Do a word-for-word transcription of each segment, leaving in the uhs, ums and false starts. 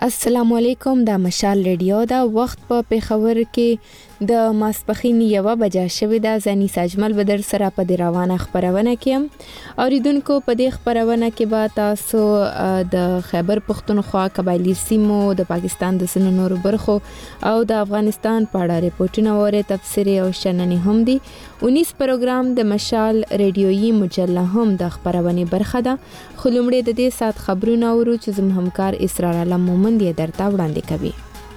السلام علیکم. د مشال ریډیو دا وخت په پیښور کې د ماسپخین یوه بجه شوې ده. زنی ساجمل بدر سره په دې روانه خبرونه کې اوریدونکو په دې خبرونه کې به تاسو د خیبر پختونخوا قبایلی سیمو د پاکستان د سن نورو برخو او د افغانستان په اړه ریپورتونه وره تفسیری او شننې هم دي. اونیس پروګرام د مشال ریډیویي مجله هم د خبرونه برخه ده. خلومړي د دې سات خبرونه اورو چې زموږ همکار اسرار علم مومند یې درته وړاندې کوي.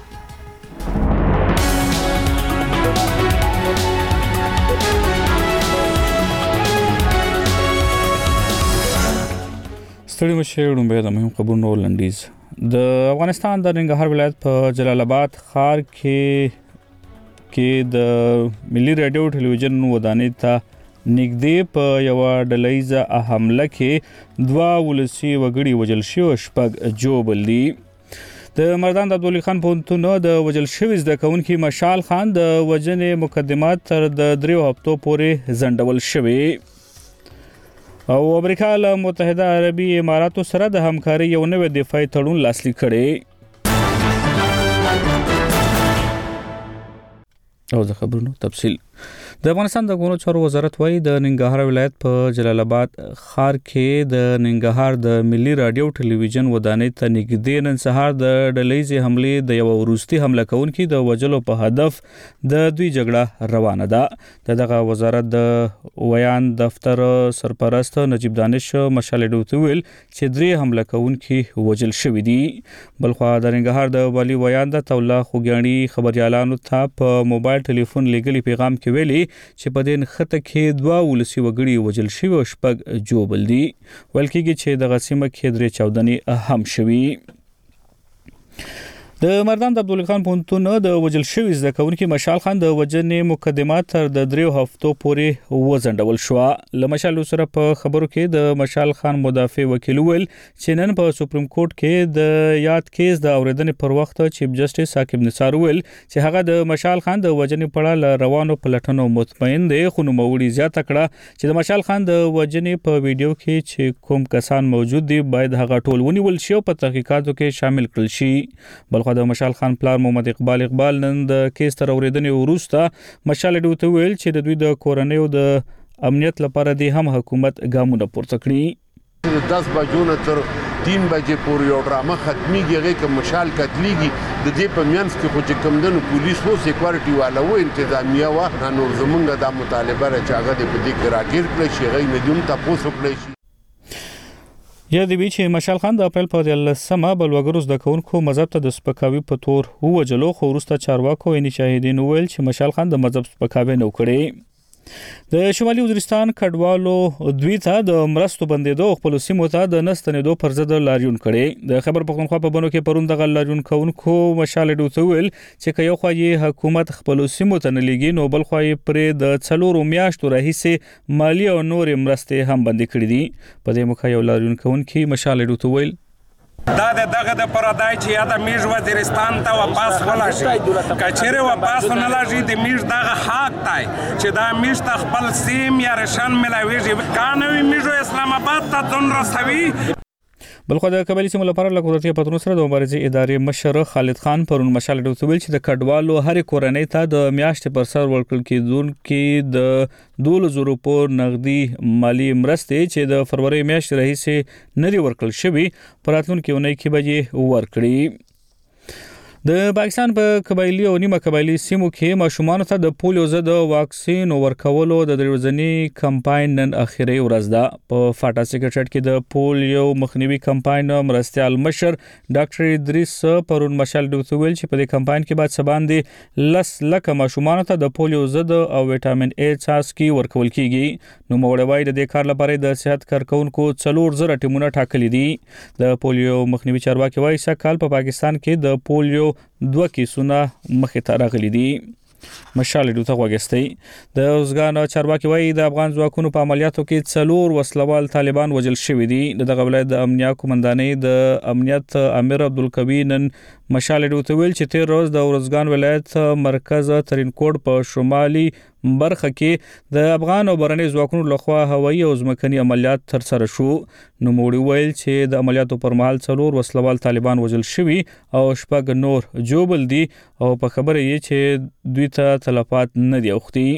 ستړي مشه ډومبه د مهم خبرونو لنډیز. د افغانستان د ننګرهار ولایت په جلال آباد ښار کې کې د ملي رادیو ټلویزیون ودانۍ ته نږدې په یو ډلهیزه حمله کې دوه ولسی وګړي وژل شوي او شپږ ژوبل دي. د مردان د عبدالولي خان پوهنتون د وژل شوي زده کوونکي مشال خان د وژنې مقدمات تر د دریو هفتو پورې ځنډول شوي او امریکا له متحده عربي اماراتو سره د همکارۍ یو نوی دفاعي تړون لاسلیک کړی. او د خبرونو تفصیل. د افغانستان د کورونو چارو وزارت وايي د ننګرهار ولایت په جلال آباد ښار کې د ننګرهار د ملي رادیو ټلویزیون ودانۍ ته نږدې نن سهار د ډلهیزې حملې د یو وروستي حمله کوونکي د وژلو په هدف د دوی جګړه روانه ده. د دغه وزارت د ویان دفتر سرپرست نجیب دانش مشال ډوته ویل چې درې حمله کوونکي وژل شوي دي. بلخوا د ننګرهار د والي ویان د تولا خوګیاڼي خبريالانو ته په موبایل ټلیفون لګلی پیغام کې ویلي چې په دې نښته کې دوه ولسی وګړي وژل شوي او شپږ ژوبل دي. ویل کېږي چې د غسیمه کې درې چاودنې هم شوي. د مردان د عبدالولي خان پوهنتون د وژل شوي زده کوونکي مشال خان د وژنې مقدمات تر د دریو هفتو پورې وځنډول شوه. له مشال سره په خبرو کې د مشال خان مدافع وکیل ویل چې نن په سپریم کورټ کې د یاد کیس د اوریدنې پر وخت چیف جسټس حاکم نثار ویل چې هغه د مشال خان د وژنې په اړه روانو پلټنو مطمئن دی، خو نوموړي زیاته کړه چې د مشال خان د وژنې په ویډیو کې چې کوم کسان موجود دي باید هغه ټول ونیول شي او په تحقیقاتو کې شامل کړل شي. بل خو د مشال خان پلار محمد اقبال اقبال نن د کیس تر اوریدنې وروسته مشال ډوته ویل چې د دوی د کورنیو د امنیت لپاره د هم حکومت ګامونه پورته کړي. دس بجو نه تر تین بجې پورې یو ډرامه ختمېږي، هغې که مشال قتلېږي د دې په منځ کې خو چې کوم دنو پولیس و سیکورټي والا و انتظامیه وه نور زمونږ دا مطالبه ده چې هغه دې په دې کې راګیر کړی شي، هغوی نه دې هم تپوس وکړی شي. یاد دی چې مشال خان د اپریل په دیارلسمه بلوګرو زده کوونکو مذهب ته د سپکاوي په تور ووژلو، خو وروسته چارواکو یعنې شاهدین وویل چې مشال خان د مذهب سپکاوی نه کړی. د شمالي وزیرستان کډوالو دوی ته د مرستو بندیدو خپل سیمو ته د نستنېدو پر ضد لاریون کړي. د خیبر پختونخوا په بنو کې پرون دغه لاریون کوونکو مشال ډوته ویل چې که یو خوا یې حکومت خپل سیمو ته نه لېږي نو بل خوا یې پرې د څلورو میاشتو راهیسې مالی او نورې مرستې هم بندي کړي دي. په دې موخه یو لاریون کوونکی مشال ډوته ویل دا د دغه د پردای چې یا د میژ وزیرستان ته واپس ولاشي، که چیرې واپس نه لاشي د میژ دغه حق دی چې دا میژ ته خپل سیم یا رشن ملاویږي، که نه وي میژو اسلام آباد ته ځون رسوي. بلخو د قبایلی سیمو لپاره له قدرتي پترونو سره د مبارزې ادارې مشر خالد خان پرون مشال ډوته ویل چې د کډوالو هرې کورنۍ ته د میاشتې پر سر ورکړل کېدونکې د دولس زره روپیو نغدي مالی مرستې چې د فروری میاشتې راهیسې نه دي ورکړل شوي په راتلونکې اونۍ کې به یې ورکړي. د پاکستان په قبایلی او نیمه قبایلی سیمو کې ماشومان ته د پولیو ضد واکسین ورکولو د درې ورځني کمپاین نن اخیری ورځ ده. په فاټا سیکریټریټ کې د پولیو مخنیوي کمپاین مرستیال مشر ډاکټر ادریس پرون مشال ډوته ویل چې په دې کمپاین کې بعد سباندې لس لکه ماشومان ته د پولیو ضد او وټامین ای څاڅکي ورکول کیږي. نو موږ وایي د دې کار لپاره د صحت کارکونکو څلور زره ټیمونه ټاکلي دي. د پولیو مخنیوي چارواکي وایي سږ په پاکستان کې د پولیو دوه کیسونه مخې ته راغلي دي. مشال ډوته غوښتي د اوسګان چارواکي وایي د افغان ځواکونو په عملیاتو کې څلور وسلوال طالبان وژل شوي دي. د دغه ولایت د امنیه قومندانۍ د امنیت امیر عبدالقوی نن مشال ریډیو ته ویل چې تیر روز د ارزګان ولایت مرکز ترینکوټ په شمالي برخه کې د افغان او برني ځواکونو لخوا هوایي او ځمکني عملیات ترسره شو. نو موړي ویل چې د عملیاتو پر مهال څلور وسلوال طالبان وژل شوي او شپږ نور جوبل دي او په خبره یې چې دوی ته تلفات نه دي اوختي.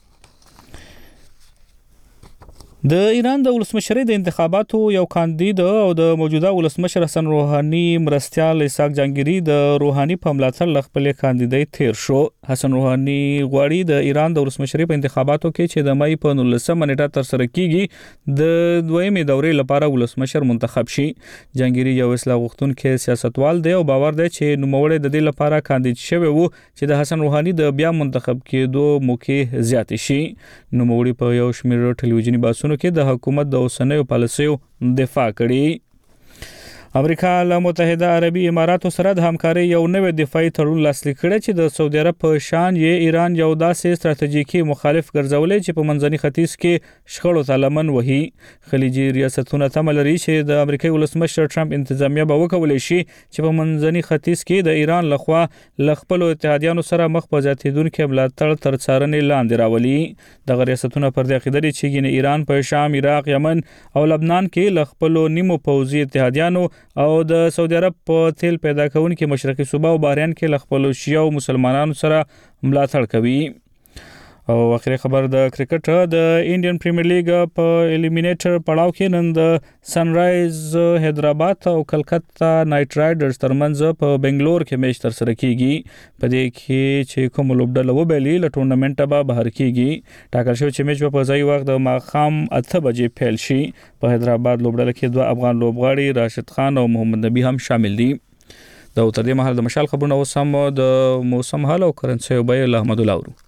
د ایران د ولسمشرۍ د انتخاباتو یو کاندید او د موجوده ولسمشر حسن روحاني مرستيال اسحاق جهانگیري د روحاني په ملاتړ خپل کاندیدای تیر شو. حسن روحاني غواړي د ایران د ولسمشرۍ په انتخاباتو کې چې د مې په نولسمه نیټه تر سره کیږي د دویمې دورې لپاره ولسمشر منتخب شي. جهانگیري یو اصلاح غوښتونکي سیاستوال دی او باور دی چې نوموړی د دې لپاره کاندید شوی وو چې د حسن روحاني د بیا منتخب کېدو موقع زیات شي. نوموړی په یو شمېر ټلویزیوني بحثونو کې د حکومت د اوسنیو پالیسیو دفاع کړي. امریکا له متحده عربي اماراتو سره د همکارۍ یو نوې دفاعي تړون لاسلیک کړی چې د سعودي عرب په شان یې ایران یو داسې ستراتیژیکي مخالف ګرځولې چې په منځني ختیځ کې شخړو ته لمن وهي. خلیجي ریاستونه تمه لري چې د امریکای ولسمشر ټرمپ انتظامیه به وکولای شي چې په منځني ختیځ کې د ایران لخوا ل خپل اتحادیانو سره مخ په زیاتیدونکو ملاتړ تر څارنې لاندې راولي. د ریاستونه پر دې عقیده لري چې ایران په شام، عراق، یمن او لبنان کې ل خپل نیمو پوځي اتحادیانو او د سعودي عرب په تیل پیدا کونکي مشرقي صوبه او بحرین کې ل خپل شیعه او مسلمانانو سره ملاتړ کوي. او اخري خبر د کرکټ د انډین پریمیر لیګ په الیمینیټر پړاو کې نن د سنرایز حیدرآباد او کلکتا نایټ رایډرز ترمنځ په بنگلور کې میچ تر سره کیږي. په دې کې چې کوم لوبډله وبېلې له ټورنمنټ به بهر کیږي. ټاکل شوی چې میچ په ځای وخت د ماخام اته بجې پیل شي. په حیدرآباد لوبډله کې دوه افغان لوبغاړي راشد خان او محمد نبی هم شامل دي. د تر دې مهال د مشال خبرونه وسم د موسم حال او کرنسي وبای احمد الله ورو.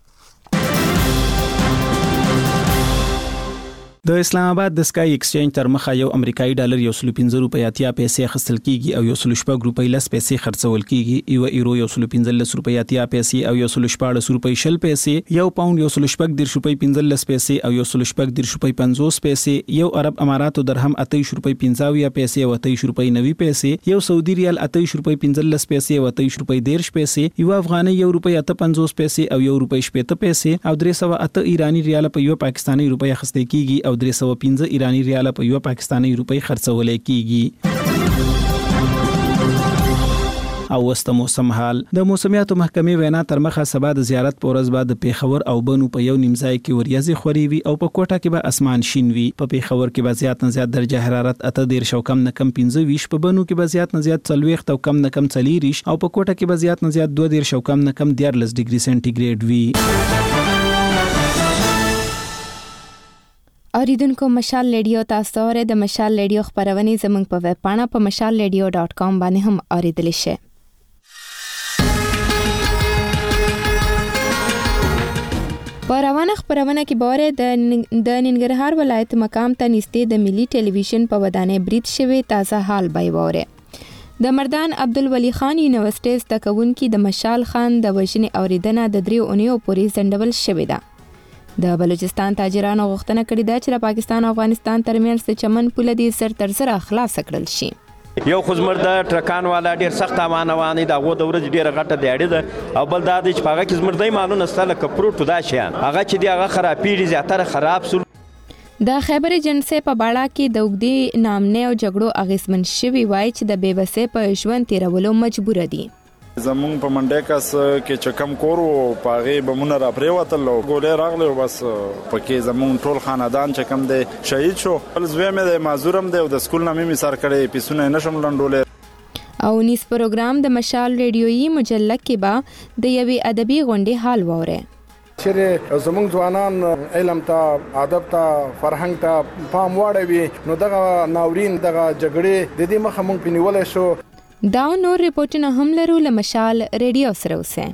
د اسلام آباد د سکای ایکسچینج تر مخه یو امریکایي ډالر یو سل پنځه روپۍ اتیا پیسې خرڅل کیږي او یو سل شپږ روپۍ لس پیسې خرڅول کیږي. یو ایرو یو سل پنځه لس روپۍ اتیا پیسې او یو سل شپږ روپۍ شل پیسې. یو پاوند یو سل شپږ دیرش روپۍ پنځه لس پیسې او یو سل شپږ دیرش روپۍ پنځوس پیسې. یو عرب اماراتو درهم اتیش روپۍ پنځه پیسې او اتیش روپۍ نوي پیسې. یو سعودي ریال اتیش روپۍ پنځه لس پیسې او اتیش روپۍ دیرش پیسې. یو افغاني یو روپۍ اته پنځوس پیسې او یو روپۍ شپږ پیسې او درې سوه اته ایرانی ریال په یو پاکستاني روپۍ اخیستل کیږي او درې سوه پنځه ایرانی ریال په یو پاکستاني روپۍ خرڅول کیږي. او وسته موسم حال د موسمیاتو محکمې وینا تر مخه سبا د زیارت په ورځ بعد پیښور او بنو په یو نیمځای کې وریځې خوري وي او په کوټه کې به اسمان شین وي. په پیښور کې به زیات نه زیات درجه حرارت اته دیرش او کم نه کم پنځه ویشت. په بنو کې به زیات نه زیات څلوېښت او کم نه کم څلېرویشت او په کوټه کې به زیات نه زیات دوه دیرش او کم نه کم دیارلس ډیګري سنټیګریډ وي. اوریدونکو مشال ریډیو تاسو ته د مشال ریډیو خبرونه زموږ په ویب پاڼه په مشال ریډیو ډاٹ کام باندې هم اوریدل شئ. په روانه خبرونه کې باره د د ننګرهار ولایت مقام ته نږدې د ملي ټلویزیون په ودانۍ برید شوی تازه حال به وره. د مردان عبدالولي خان یونیورسيټي زده کوونکي د مشال خان د وژنې اوریدنه د دریو اونیو پورې ځنډول شوې ده. د بلوچستان تاجرانو غوښتنه کړې ده چې د پاکستان او افغانستان ترمنځ د چمن پوله دې سر تر سره خلاص کړل شي. یو خزمر د ټرکان والا ډیر سخت امانوانی دا غو د ورځ ډیره غټه دیاړي ده او بل دا د چې هغه کې زمر دای مالونه ستله کپروټ دا شیان هغه چې دی هغه خرابېږي زیاتره خراب سول. د خیبر ایجنسی په باړه کې د وګړي نامنه او جګړو اغیزمن شوی وای چې د بیوسه په ژوند تیرولو مجبور دي. زمون په منډه کاس کې چکم کورو پاغه بمونه را پریوتل ګولې راغله بس پکې زمون ټول خاندان چکم دی شهید شو. بل زوی مې د معذورم دی او د سکول نامې می سر کړي پیسونه نشم لنډولې. او نیس پروګرام د مشال ریډیويي مجله کې با د یوې ادبي غونډې حال وره. چې زمونږ ځوانان علم ته ادب ته فرهنګ ته پام واړوي نو دغه ناورین دغه جګړې د دې مخه مونږ پنیولای شو. دا نور ریپورټونه هم لرو له مشال ریډیو سره اوسه.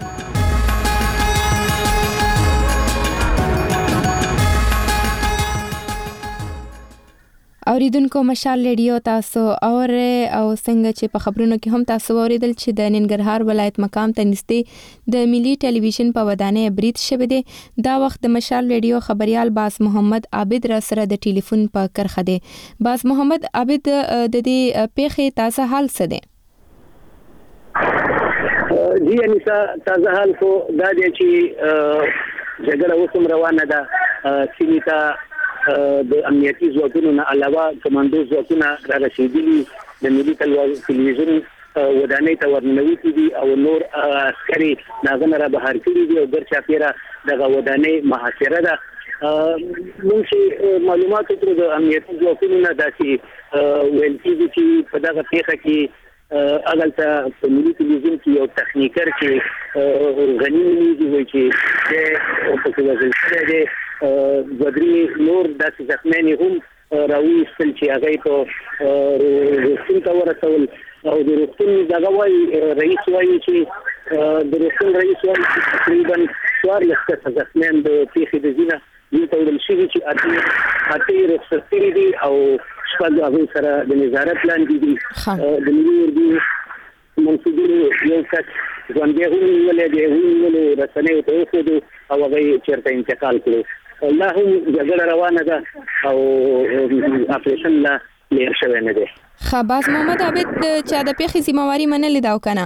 اوریدونکو مشال ریډیو تاسو اور او څنګه چې په خبرونو کې هم تاسو اوریدل چې د ننګرهار ولایت مقام ته نږدې د ملي ټلویزیون په ودانۍ برید شوی دی. دا وخت د مشال ریډیو خبريال باز محمد عابد را سره د ټلیفون په کرخه دی. باز محمد عابد د دې پیښې تازه حال څه دی؟ جی انیسا تازه حال خو دا دی چې جګړه اوس هم روانه ده. سیمې ته د امنیتي ځواکونو نه علاوه کمانډو ځواکونه را رسېدلي د ملي تلویزیون ودانۍ ته ورننوتي دي او نور عسکري هغه نه را بهر کړي دي او ګرچاپېره دغه ودانۍ محاصره ده. موږ چې معلومات ترې د امنیتي ځواکونو نه داسې ویل کېږي چې په دغه پیښه کې اغلته په ملي تلویزیون کې یو تخنیکر چې غنی نومیږي وایي چې د پکې وژل شوی دی. دوه درې نور داسې زخمیان یې هم راویستل چې هغه یې په روغتون ته ورسول او د روغتون دغه وایي رئیس وایي چې د روغتون رئیس وایي چې تقریبا څوارلس کسه زخمیان د پیښې د ځینه دلته وړل شوي چې اتې اتې رخصت کړي دي او شپږ هغوی سره د نظارت لاندې دي. د ملي اردو منصوبونو یو کس ژوندی هم نیولی دی، ونیولو رسنیو ته وښودو او هغه یې چېرته انتقال کړو. لا هم جګړه روانه ده او اپریشن لا لیر شوی نه دی. ښه، باز محمد عابد چا د پیښې ذمهواري منلې ده او که نه؟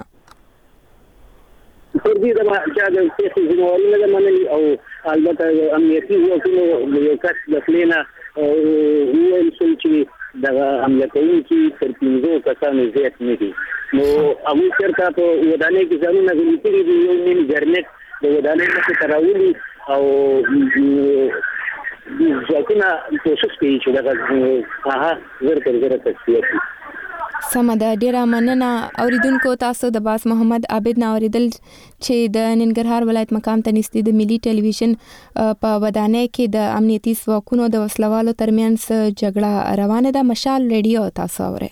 پر دې د چا د پیښې ذمهواري نه ده منلې او البته امنیتي ځواکونو یو کس د خولې نه وویل شول چې دغه حمله کوونکي تر پنځو کسانو زیات نه دي. نو هغوی چېرته په ودانۍ کې ځانونه غلي کړي دي، یو نیم ګرنیټ د ودانۍ مخې ته راولي او ځواکونه کوشش کوي چې دغه هغه زر تر زره تصفیه کړي. سمه ده، ډیره مننه. اوریدونکو تاسو د باز محمد عابد نه اوریدل چې د ننګرهار ولایت مقام ته نږدې د ملي ټلویزیون په ودانۍ کې د امنیتي ځواکونو د وسلوالو ترمنځ جګړه روانه ده. مشال ریډیو تاسو اورئ.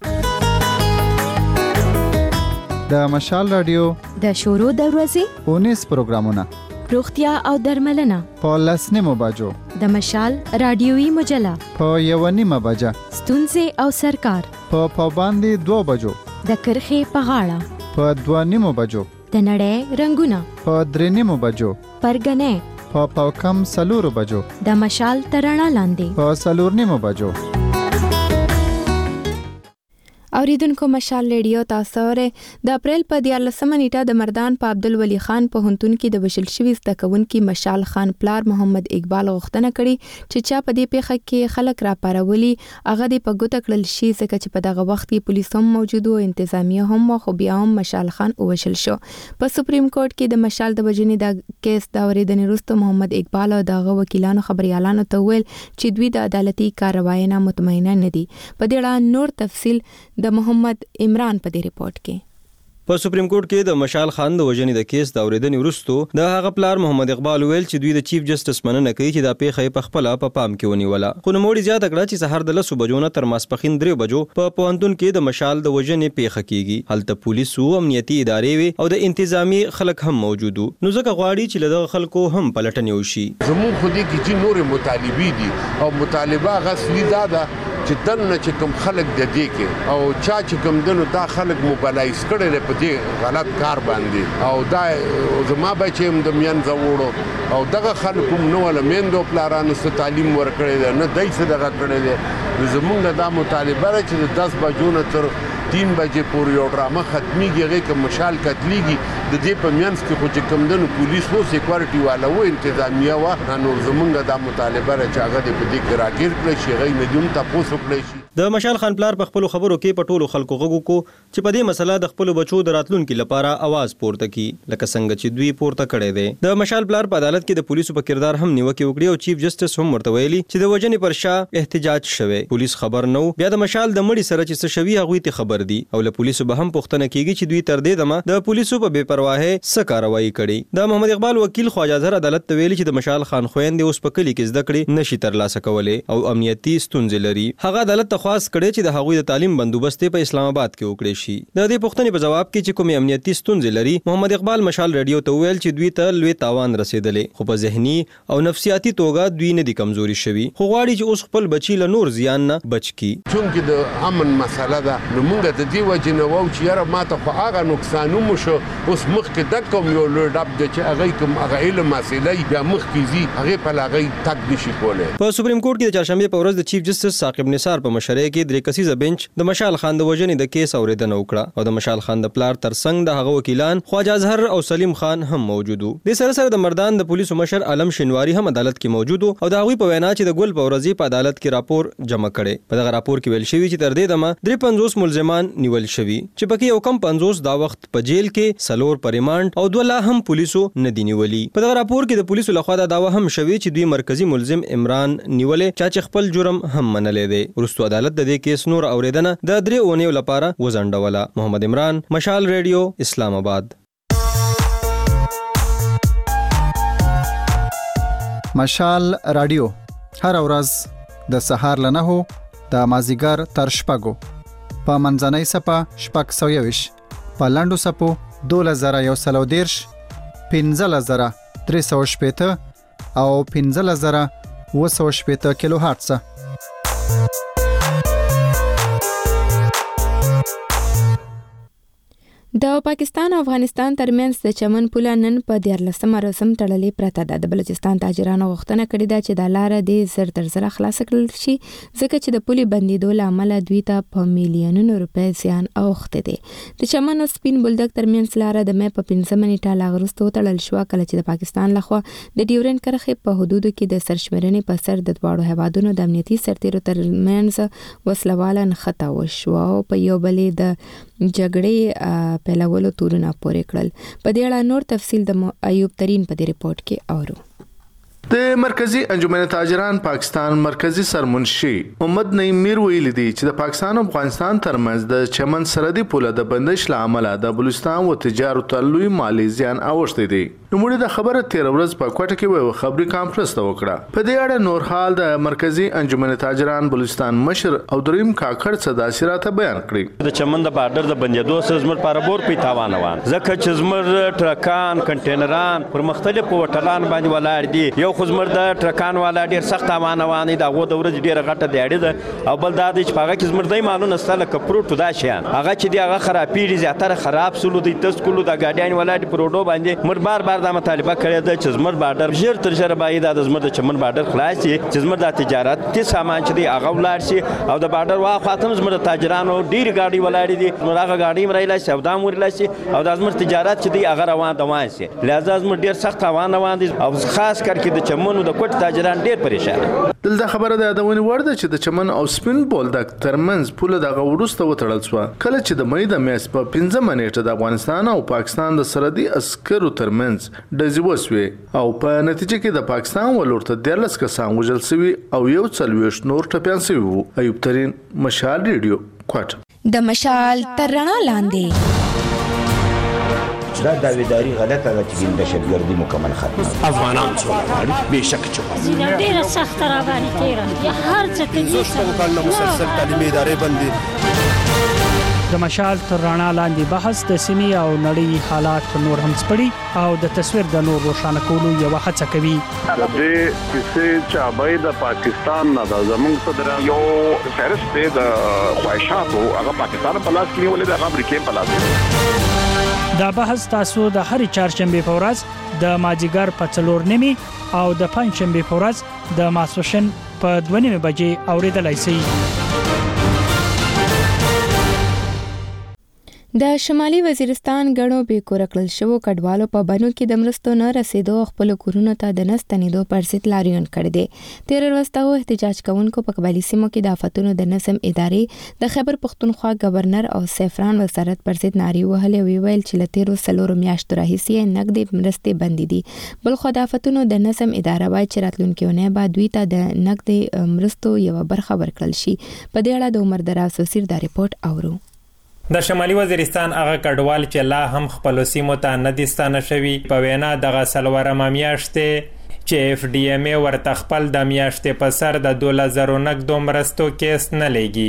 د مشال رادیو د شورو د ورځې اونیس پروګرامونه، روغتیا او درملنه په لسنیمو بجو، د مشال رادیوي مجله په یو نیمه بجه، ستونزې او سرکار په پابندي دوه بجو، د کرخې په غاړه په دوه نیمو بجو، د نړۍ رنگونه په درې نیمو بجو، پرګنې په پاوکم سلورو بجو، د مشال ترڼا لاندې په سلور نیمو بجو. اوریدونکو مشال ریډیو تاسو اورئ. د اپریل په دیارلسمه نیټه د مردان په عبدالولي خان پوهنتون کې د وژل شوي زده کوونکي مشال خان پلار محمد اقبال غوښتنه کړې چې چا په دې پیښه کې خلک راپارولي هغه دې په ګوته کړل شي، ځکه چې په دغه وخت کې پولیس هم موجود و، انتظامیه هم وه، خو بیا هم مشال خان ووژل شو. په سپریم کورټ کې د مشال د وژنې د کیس د اورېدنې وروسته محمد اقبال او دغه وکیلانو خبريالانو ته وویل چې دوی د عدالتي کاروایی نه مطمئنه نه دي. په دې اړه نور تفصیل د محمد عمران په دې ریپورت کې. په سپریم کورټ کې د مشال خان د وژنې د کیس د اورېدنې وروسته د هغه پلار محمد اقبال ویل چې دوی د چیف جسټس مننه کوي چې دا پیښه په خپل په پام کې ونیوله. خو نوموړي زیاته کړه چې سهار د لسو بجو نه تر ماسپښین درې بجو په پوهنتون کې د مشال د وژنې پیښه کیږي. هلته پولیسو، امنیتي ادارې وي او د انتظامی خلک هم موجود وو. نو ځکه غواړي چې له خلکو هم پلټنې وشي. زموږ خو دې کې چې نور مطالبې دي او مطالبه غسلی دا ده چې دنه چې کوم خلک د دې کې او چا چې کوم دنو دا خلک موبلایز کړي په دې غلط کار باندې او دا زما بچي هم د میان زوړو او دغه خلکو نو ول میندو پلارانو ست تعلیم ورکړي ده نه دای څه دغه کړي ده. زمونږ دا مطالبه ده چې د دس بجو نه تر تین بجې پورې یو ډرامه ختميږي، هغه کې مشال قتلېږي. د دې په میانس کې خو چې کوم دنو پولیس وو، سکیورټي والا وو، انتظامیه وه، نو زمونږ دا مطالبه ده چې هغه دې په دې کې راګیر کړی شي، هغه نه دوم تاسو کړی شي. د مشال خان پلار په خپل خبرو کې په ټولو خلکو غوږ کو چې په دې مسله د خپل بچو د راتلونکو لپاره आवाज پورته کی، لکه څنګه چې دوی پورته کړي دي. د مشال پلار په عدالت کې د پولیسو په کردار هم نیوکه وکړي او چیف جسټس هم ورته ویلي چې د وژنې پر شا احتجاج شوی، پولیس خبر نه، بیا د مشال د مړي سره چې څه شوی هغه ته خبر دي او له پولیسو به هم پوښتنه کیږي چې دوی تر دې دمه د پولیسو په بے پرواهۍ څه کاروایی کړي. د محمد اقبال وکیل خواجه زهر عدالت ته ویلي چې د مشال خان خويندې اوس په کلی کې زده کړې نشي ترلاسه کولای او امنیتي ستونزې لري. هغه عدالت ته خواست کړي چې د هغوی د تعلیم بندوبست په اسلام آباد کې وکړي شي. د دې پوښتنې په جواب کې چې کومې امنیتي ستونزې لري، محمد اقبال مشال ریډیو ته ویل چې دوی ته لوی تاوان رسیدلې، خو په ذهني او نفسیاتي توګه دوی نه دي کمزوري شوي، خو غواړي چې اوس خپل بچي له نور زیان نه بچ کی. چونکې د امن مسله ده، نو موږ د دې وجې نه وو چې یاره ماته خو هغه نقصانونه شو، اوس مخکې د کوم یو لوی ډب دی چې هغه کوم هغه علم حاصلوي بیا مخکې ځي، هغه په هغه تګ نشي کولی. په سپریم کورټ کې د چهارشنبه په ورځ د چیف جسټس ثاقب نثار په کشرۍ کې درې کسیزه بنچ د مشال خان د وژنې د کیس اوریدنه وکړه او د مشال خان د پلار ترڅنګ د هغه وکیلان خواجه اظهر او سلیم خان هم موجود وو. د سره سره د مردان د پولیسو مشر علم شینواری هم عدالت کې موجود وو او د هغوی په وینا چې د ګل په ورځې په عدالت کې راپور جمع کړي. په دغه راپور کې ویل شوی چې تر دې دمه درې پنځوس ملزمان نیول شوي چې پکې یو کم پنځوس دا وخت په جیل کې سلور په ریمانډ او دوه لا هم پولیسو نه دی نیولي. په دغه راپور کې د پولیسو لخوا دا دعوه هم شوی چې دوی مرکزی ملزم عمران نیولې چا چې خپل جرم هم منلې دی. وروستو عدالت د دې کیس نور اوریدنه د درې اونیو لپاره وځنډوله. محمد عمران، مشال ریډیو، اسلام آباد. مشال رادیو هر ورځ د سهار له نهو د مازیګر تر شپږو په منځنۍ سپه شپږ سوه یویشت په لنډو سپو دولس زره یو سل او دېرش پنځلس زره درې سوه شپېته او پنځلس زره اووه سوه شپېته کیلو هرټزه. د پاکستان او افغانستان ترمنځ د چمن پوله نن په دیارلسمه رسم تړلې پرته ده. د بلوچستان تاجرانو غوښتنه کړې ده چې د لاره دې زر تر زره خلاص کړل شي ځکه چې د پولې بندېدو له امله دوی ته په میلیونونو روپۍ زیان اوښتی دی. د چمن او سپین بولدک ترمنځ لاره د مې په پنځمه نیټه لا وروسته وتړل شوه کله چې د پاکستان لخوا د ډیورنډ کرښې په حدودو کې د سرشمېرنې په سر د دواړو هیوادونو د امنیتي سرتیرو ترمنځ وسلواله نښته وشوه او په یو بلې د جګړې پیلولو تورونه پورې کړل. په دې اړه نور تفصیل د ایوب ترین په دې ریپورت کې اورو. د مرکزی انجمن تاجران پاکستان مرکزی سرمنشي محمد نعیم میر ویلي دی چې د پاکستان او افغانستان ترمنځ د چمن سرحدي پوله د بندش له امله د بلوچستان او تجارت لوی مالی زیان اوښتی دی. نو موږ د خبره تیر ورځ په کوټه کې وو خبري کانفرنس ته وکړه. په دې اړه نور حال د مرکزی انجمن تاجران بلوچستان مشر او دریم کاکړ صدا سراته بیان کړی. د چمن د بارډر د بندیدو سره زموږ لپاره بور پی تاوان وان ځکه چې زموږ ټرکان کنټینران پر مختلفو وټلان باندې ولاړ دي. یو خو زموږ د ټرکان والا ډیر سخت تاوان وان دي دغه د ورځ ډیره غټه دیاړي ده او بل دا د چې هغه کې زموږ دای مالونه ستله کپروټ دا شیان هغه چې دی هغه خرابېږي زیاتره خراب سولو دي تاسو کولو د گاډیان ولاړ پروډو باندې مر بار بار د مطالبه کړی ده چې زموږ بارډر ژر تر ژره باید د زموږ د چمن بارډر خلاص شي چې زموږ د تجارت تی سامان چې دی هغه ولاړ شي او د بارډر وا خاطم زموږ د تاجرانو ډیر گاډي ولاړ دي نو هغه گاډي مرایله شي او د امور لاسي او د زموږ تجارت چې دی هغه روان دوان شي. لہذا زموږ ډیر سخت روان روان دي او خاص کر کې د چمن د کوټ تاجران ډیر پریشان. دلته خبره ده د ونی ورده چې د چمن او سپین بولدک ترمنځ پوله دغه ورسته وتړل شو کله چې د مې د میاشتې په پنځمه نیټه د افغانستان او پاکستان د سرحدي عسکرو ترمنځ ډزې وسوې او په نتیجه کې د پاکستان ولورته دیارلس کسان وژل شوي او یو څلوېښت نور ټپیان شوي وو. ایوب ترین، مشال ریډیو، کوټه. د مشال تر رڼا لاندې دا داویداری غلطه ده چې دهشتګردي مکمل ختمه افغانان څومره بېشک چې زینه ډېره سخته راباندې تېره یا هر څه کوي زه شپږ کلونه مسلسل تعلیمي ادارې بندي. د مشال تر رڼا لاندې بحث د سیمې او نړۍ حالات نور هم سپړي او د تصویر د نور روښانه کولو یوه هڅه کوي. د دې کیسې چابې د پاکستان نه د زموږ صدر یو فهرست دی د خواهشاتو هغه پاکستان په لاس کې نیولې د امریکا په لاس کې. دا بحث تاسو د هرې چهارشنبې په ورځ د مازدیګر په څلور نیمې او د پنجشنبې په ورځ د ماسپښین په دوه نیمې بجې اورېدلی شئ. د شمالي وزیرستان غړو به کور کړل شو کډوالو په بانو کې د مرستو نه رسیدو خپل کورونو ته د نستنیدو پر ضد لاریون کړی دی. تیر ورځ ته احتجاج کوونکو په قبایلی سیمو کې د آفتونو د نظم ادارې د خیبر پختونخوا گورنر او سیفران وزارت پر ضد ناری وهلې ویل چې لتیرو سلورو میاشتو راهیسې نقدې مرستې بندې دي. بل خو د آفتونو د نظم اداره وایي چې راتلونکي اونۍ به دوی ته د نقدې مرستو یوه برخه ورکړل شي. په دې اړه د عمر دراز وزیر دا ریپورت اورو. د شمالي وزیرستان هغه کډوال چې لا هم خپل سیمو ته نه دي ستانه شوي په وینا دغه څلورمه میاشت چې اف ډي ام ورته خپل د میاشتې په سر د دولس زرو نقدو مرستو کیس نه لګي.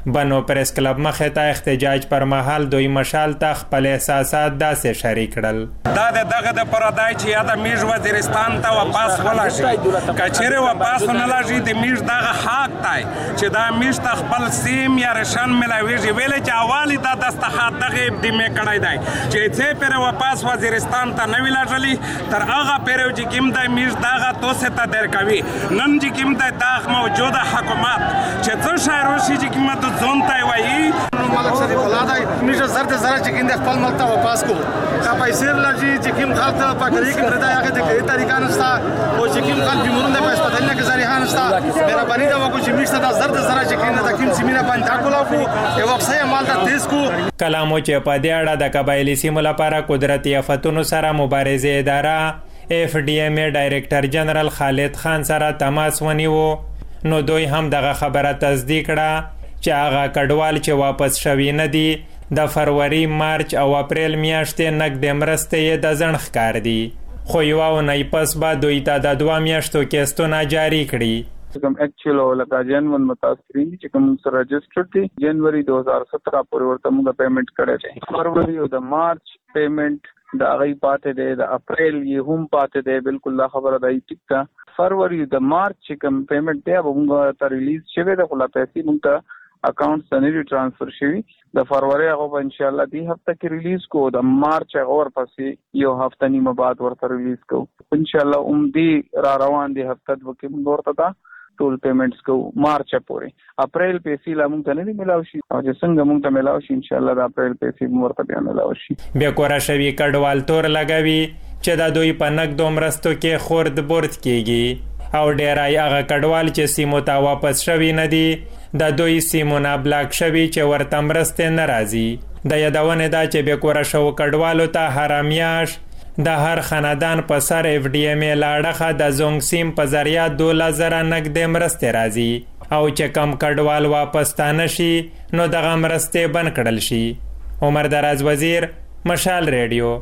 بنو پریس کلب مخې ته احتجاج پر مهال دوی مشال ته خپل احساسات داسې شریک کړل. دا د دغه د پردای چې یا د میژ وزیرستان ته واپس ولاشي کچېره واپس نه لاشي د میژ دغه حق دی چې دا میژ ته خپل سیم یا رشن ملاویږي ویل چې اوالی دا دستخط دغه ابدیمه کړی دی چې څه پر واپس وزیرستان ته نه ویلاړلی تر هغه پیرو چې کوم د میژ دغه توسه ته درکوي نن چې کوم د دغه موجوده حکومت چې څه شایرو شي چې کوم زون ته وایي ملک شریف الله دی میژه زر ته زر چې کیند خپل ملک ته واپس کو کا پیسې لږی چې کوم خلک ته پکړی کې پردا هغه د کړي طریقه نشتا او چې کوم خلک بیمارون د پیسې بدلنه کې ذریعہ نشتا مهرباني دا وکړو چې میژه د زر ته زر چې کیند د کوم سیمینه باندې کولا کو یو وخت مال ته تیز کو کلامو چې په دې اړه د قبایلی سیمو لپاره قدرتي آفتونو سره مبارزه اداره اف ډي ام ای ډایریکټر جنرال خالد خان سره تماس ونیو نو دوی هم دغه خبره تصدیق کړه چې هغه کډوال چې واپس شوي نه دي د فروری مارچ او اپریل میاشتې نقد مرستې یې د ځنډ ښکار دي خو یوه اونۍ پس به دوی ته د دوه میاشتو کیسټونه جاري کړي. کوم اکچوال او لکه جنون متاثرین چې کوم سره رجسټر دي جنوري دو هزار سترہ پورې ورته موږ پیمنٹ کړی دی. فروری او د مارچ پیمنٹ د هغه پاتې دی د اپریل یې هم پاتې دی بالکل دا خبره دی ټیک ده. فروری د مارچ چې کوم پیمنٹ دی هغه موږ ته ریلیز شوی دی خو لا پیسې موږ ته اکاؤنٹ ته نه ټرانسفر شوی د فروری هغه ان شاء الله دی هفته کې ریلیز کو د مارچ هغه ورپسې یو هفته نیمه بعد ورته ریلیز کو ان شاء الله اوم دی را روان دی هفته وکي موږ ورته دا ټول پیمنټس کو مارچ پورې اپریل پیسې لا موږ ته نه ملاوي شي او چې څنګه موږ ته ملاوي شي ان شاء الله د اپریل پیسې موږ ورته بیا ملاوي شي. بیا کورا شوی کډوال تور لګوي چې د دوی په نقد مرستو کې خورد برد کیږي او ډیرای هغه کډوال چې سیمو ته واپس شوي نه دي د دوی سیمونه بلاک شوي چې ورته مرستې نه راځي. د یادونه ده چې بې کوره شوو کډوالو ته هره میاشت د هر خاندان په سر اف ډي ام ای لاړخه د زونګ سیم په ذریعه دولس زره نقدې مرستې راځي او چې کم کډوال واپس ستانه شي نو دغه مرستې بند کړل شي. عمر دراز وزیر، مشال ریډیو،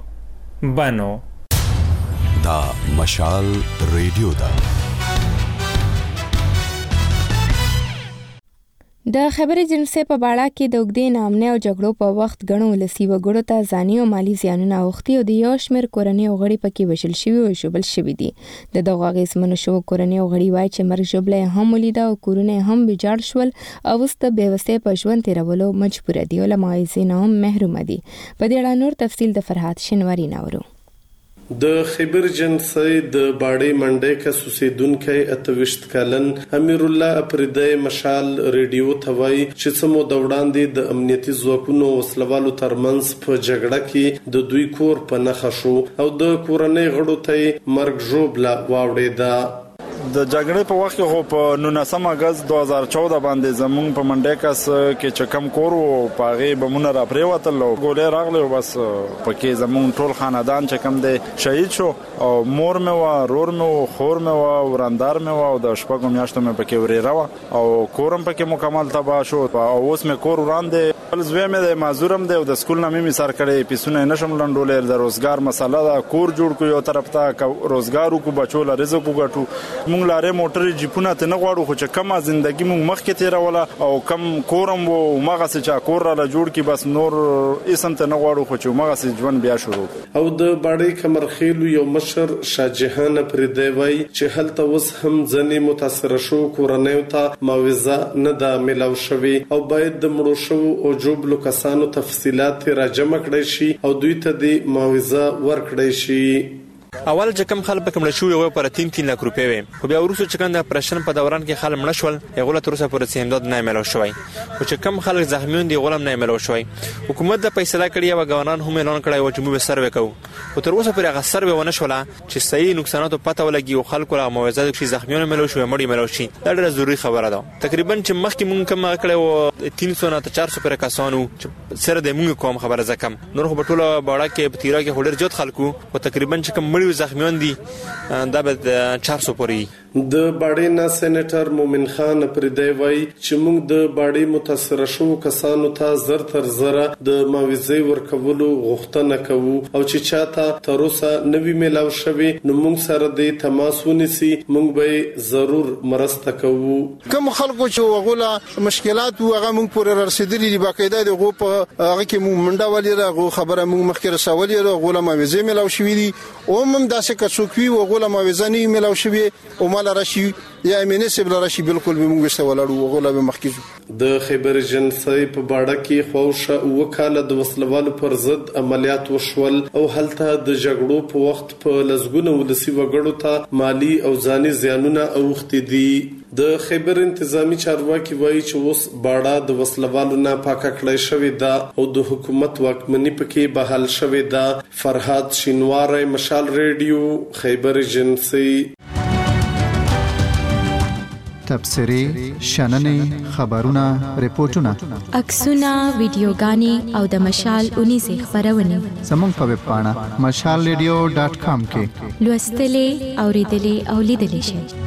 بنو. دا مشال ریډیو ده. د خبرې جنسي په باړه کې د اوږدې ناامنۍ او جګړو په وخت ګڼو ولسي وګړو ته ځاني او مالي زیانونه اوښتي او د یو شمېر کورنۍ او غړي پکې وژل شوي او ژوبل شوي دي. د دغو اغېزمنو شوو کورنۍ او غړي وایي چې مرګ ژوبله یې هم ولیده او کورونه یې هم ویجاړ شول او اوس د بېوسۍ په ژوند تېرولو مجبوره دي او له معاوضې نه هم محرومه دي. په دې اړه نور تفصیل د فرهاد شنواري نه اورو. د خیبر جنسي د باړې منډې کا سوسیدونکو اتوشت کلن امیر الله افریدی مشال ریډیو توای چې سمو د وړاندې د امنیتي ځواکونو وسلوالو ترمنځ په جګړه کې د دوی کور په نخښ شو او د کورنۍ غړو ته مرګ ژوبله واوړېده. د جګړې په وخت کې په نولسم اگست دو هزار چودہ باندې زمون په منډه کس کې چکم کورو پاغه بمونه را پریوتل ګولې راغله بس پکې زمون ټول خاندان چکم دی شهید شو او مور مې وا رور مې خور مې وا وراندار مې وا او د شپږم میاشتو مې پکې ورې راو او کورم پکې مکمل تباہ شو او اوس مې کور وړاندې بل زوی مې د مازورم دی او د سکول نامې مې سر کړې پیسونه نشم لنډولې د روزګار مسله دا کور جوړ کو یو طرف ته روزګارو کو بچو ل رزق وګټو مونږ لاره موټر جیپونه ته نه غواړو خو چې کمه ژوندۍ مونږ مخکې تیروله او کم کورم وو مغه چې کور را جوړ کی بس نور اسم ته نه غواړو خو چې مغه ژوند بیا شروع او د باړې کمرخیلو یو مشر شاجهان پردی وای چې هلته اوس هم ځنې متاثر شو کورنۍ ته معاوضه نه ده ملاو شوی او باید د مړو شو او جوبلو کسانو تفصيلات را جمع کړئ شي او دوی ته د معاوضه ورکړئ شي. اول چې کوم خلک په کوم شو یو پر تین تین لک روپۍ وي خو بیا ورسره چې کوم د اپریشن په دوران کې خلک مړ شول یغه له تر اوسه پورې سیمداد نه ملو شوی او چې کوم خلک زخمیون دي غلم نه ملو شوی. حکومت د فیصله کړی او غوانان هم اعلان کړی و چې موږ سروې کوو او تر اوسه پورې هغه سروې ونه شوله چې صحیح نقصاناتو پته ولګي او خلکو له موعظه کې زخمیون ملو شوی مړی ملو شي. دا ډېره ضروری خبره ده. تقریبا چې مخکې مونږ کوم کړی و تین سو نه چار سو پر کسانو سره د مونږ کوم خبره زکم نور په ټوله باړه کې په تیرا کې هډر جوت خلکو او تقریبا چې کوم مړي زخمیان دي دا به چهارسو پورې. د باډې نه سېنیټر مومن خان پردی وای چې موږ د باډې متاثر شو کسانو ته زر تر زره د معاوضې ورکولو غوښتنه کوو او چې چاته تر اوسه نوی میلاو شوی نو موږ سره د تماس ونیسي موږ به ضرور مرسته کوو. کوم خلکو چې وغوله مشکلات وغه موږ پورې رسیدلي دي باقاعده د غو په هغه کې موږ منډه ولې راغو خبره موږ مخکې رسولې راغوله معاوضې میلاو شوی دي او هم داسې کڅوکوي وغوله معاوضه نه میلاو شوی او لراشي یا مناسب لراشي بالکل به موږ استولړو وغوله به مخکې د خیبر جنسي په باډه کې خوښه وکاله د وسلوالو پر ضد عملیات وشول او هلته د جګړو په وخت په لزګونو ولسی وګړو ته مالی او ځاني زیانونه اوختي دي. د خیبر انتظامی چارواکي وایي چې اوس باډه د وسلوالو نه پاکه کړی شوې ده او د حکومت واکمنۍ پکې بحال شوې ده. فرهاد شینواری، مشال ریډیو، خیبر جنسي. تبصرې، شننې، خبرونه، ریپورتونه، عکسونه، ویډیوګانې او د مشال اونیزه خبرونه زموږ په ویب پاڼه مشال ریډیو ډاټ کام کې لوستلې، اوریدلې او لیدلې شئ.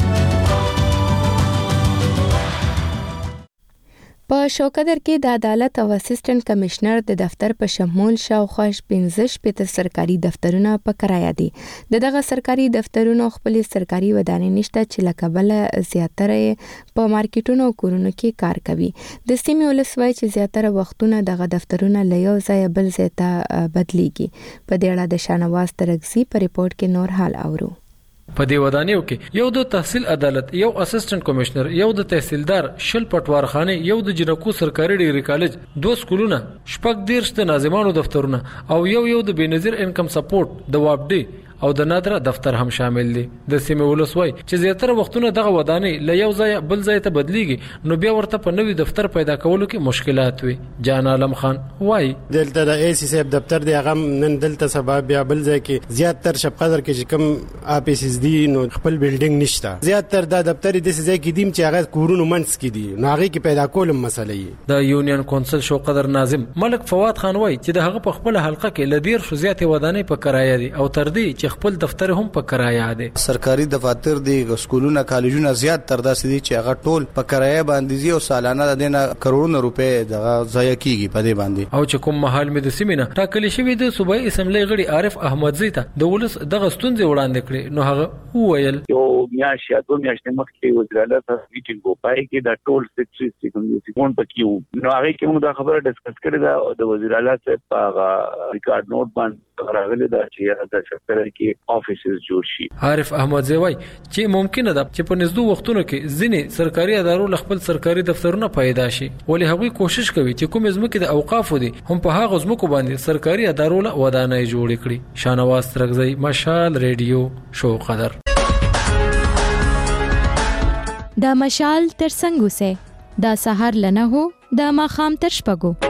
په شوکدر کې د عدالت او اسسټنټ کمشنر د دفتر په شمول شاوخوا پنځه شپېته سرکاري دفترونه په کرایه دي. د دغه سرکاري دفترونو خپل سرکاري ودانې نشته چې لکه بل زیاتره په مارکیټونو او کورونو کې کار کوي. د سیمې ولسوالۍ چې زیاتره وختونه دغه دفترونه له یو ځای بل ځای ته بدليږي. په دې اړه د شانواز ترغزي په ریپورت کې نور حال اورو. په دې ودانیو کې یو د تحصیل عدالت، یو اسسټنټ کمشنر، یو د تحصیلدار، شل پټوارخانه، یو د جنکو سرکاري ډیګري کالج، دوه سکولونه، شپږ دیرش د ناظمانو دفترونه او یو یو د بنظیر انکم سپورټ، د وابډي او د نادره دفتر هم شامل دي. د سیمې ولسوالۍ چې زیاتره وختونه دغه ودانې له یو ځای بل ځای ته بدلیږي نو بیا ورته په نوې دفتر پیدا کولو کې مشکلات وي. جان عالم خان وایي دلته د ای سی صاحب دفتر دی هغه نن دلته سبا بیا بل ځای کې زیاتره شپ قدر کې چې کوم اپیسز دي نو خپل بلډینګ نشته. زیاتره د دفتر د ځای کې دیم چې هغه کورونو منځ کې دي نو هغه کې پیدا کولم مسلې. د یونین کونسل شو قدر ناظم ملک فواد خان وایي چې د هغه په خپل حلقه کې لدیر شو زیاتې ودانې په کرایه دي او تر دې چې خپل دفتر هم په کرایه دي. سرکاري دفاتر دي، سکولونه، کالجونه زیات تر داسې دي چې هغه ټول په کرایه باندې دي او سالانه د دینه کروڑونه روپے دغه ضایع کیږي په دې باندې. او چې کوم محل مې د سیمینه ټاکل شوی د صوبایي اسمبلی غړي عارف احمد زی ته د ولس دغه ستونزې وړاندې کړې نو هغه وویل یو میاشت یا دوه میاشتې مخکې وزیر اعلی ته میټینګ وپای کې د ټول سیکټري سیکونډي سیکون پکې نو هغه کې موږ دا خبره ډسکس کړې ده د وزیر اعلی صاحب په ریکارډ نوٹ باندې راغلي دا چې د شکر کې افیسز جوړ شي. عارف احمد زوی چې ممکنه ده چې په نږدې وختونو کې ځینې سرکاري ادارو خپل سرکاري دفترونه پیدا شي ولې هغوی کوشش کوي چې کوم ځمکې د اوقافو دي هم په هغه ځمکو باندې سرکاري ادارو له ودانۍ جوړ کړي. شانواز ترغزی، مشال ریډیو، شو قدر. د مشال تر څنګ اوسه د سحر لنه هو د ماخام تر شپږو.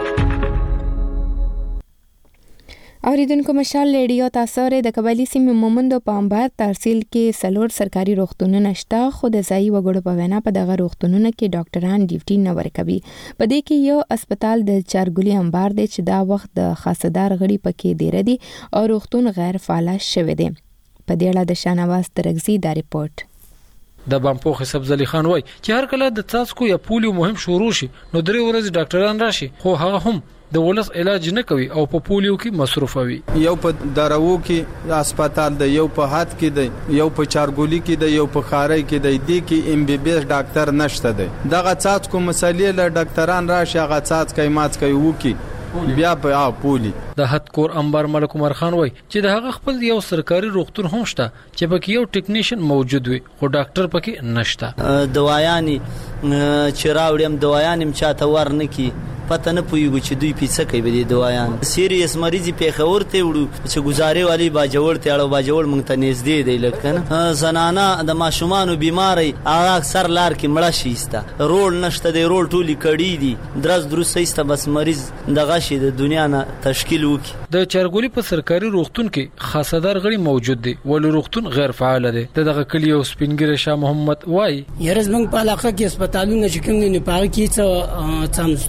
اوریدونکو مشال ریډیو تاسو لري د قبایلی سیمې مومندو په انبار تحصیل کې سلور سرکاري روغتونونه شته خو د ځای وګړو په وینا په دغه روغتونونو کې ډاکټران ډیوټي نه ورکوي. په دې کې یو هسپتال د چارګولي انبار دی چې دا وخت د خاصدار غړي پکې ډیر دي او روغتون غیر فعال شوی دی. په دې اړه د شانواز ترغزي دا ریپورت. د بامپوخ سبزلی خان وای چې هر کله د څاڅکو یا پولیو مهم شروع شي نو درې ورځې ډاکټران راشي خو هغه هم د ولس علاج نه کوي او په پولیو کې مصروف وي. یو په دراو کې هسپتال دی، یو په هات کې دی، یو په چارګولي کې دی، یو په خارای کې دی. د کې ام بي بي اس ډاکټر نشته دی. دغه څاڅکو مسلې له ډاکټران راشي هغه څاڅکې ماڅ کوي وکي بیا په پولی. د هات کور انبار ملک عمر خان وای چې د هغه خپل یو سرکاري روغتون هم شته چې پکې یو ټیکنیشن موجود وي خو ډاکټر پکې نشته. دوايانې چې راوړم دوايانې چاته ورنکي پته نه پویږي چې دوی پیسه کوي به دوايان. سیریس مریض په خور ته وړو چې گزارې والی باجوړ ته اړو باجوړ مونږ ته نږدې دی لکه زنانه د ماشومان بیماری هغه اکثر لار کې مړه شيسته رول نشته دی رول ټولي کړي دي درز دروس ایسته بس مریض دغه شي د دنیا نه تشکیل وکي. د چارګولي په سرکاري روغتون کې خاصدار غړي موجود دي ول روغتون غیر فعال دی. دغه کلی او سپینګری شاه محمد وای یرز مونږ په علاقه کې هسپتالونه چې کوم نه پاره کې څه څم دغه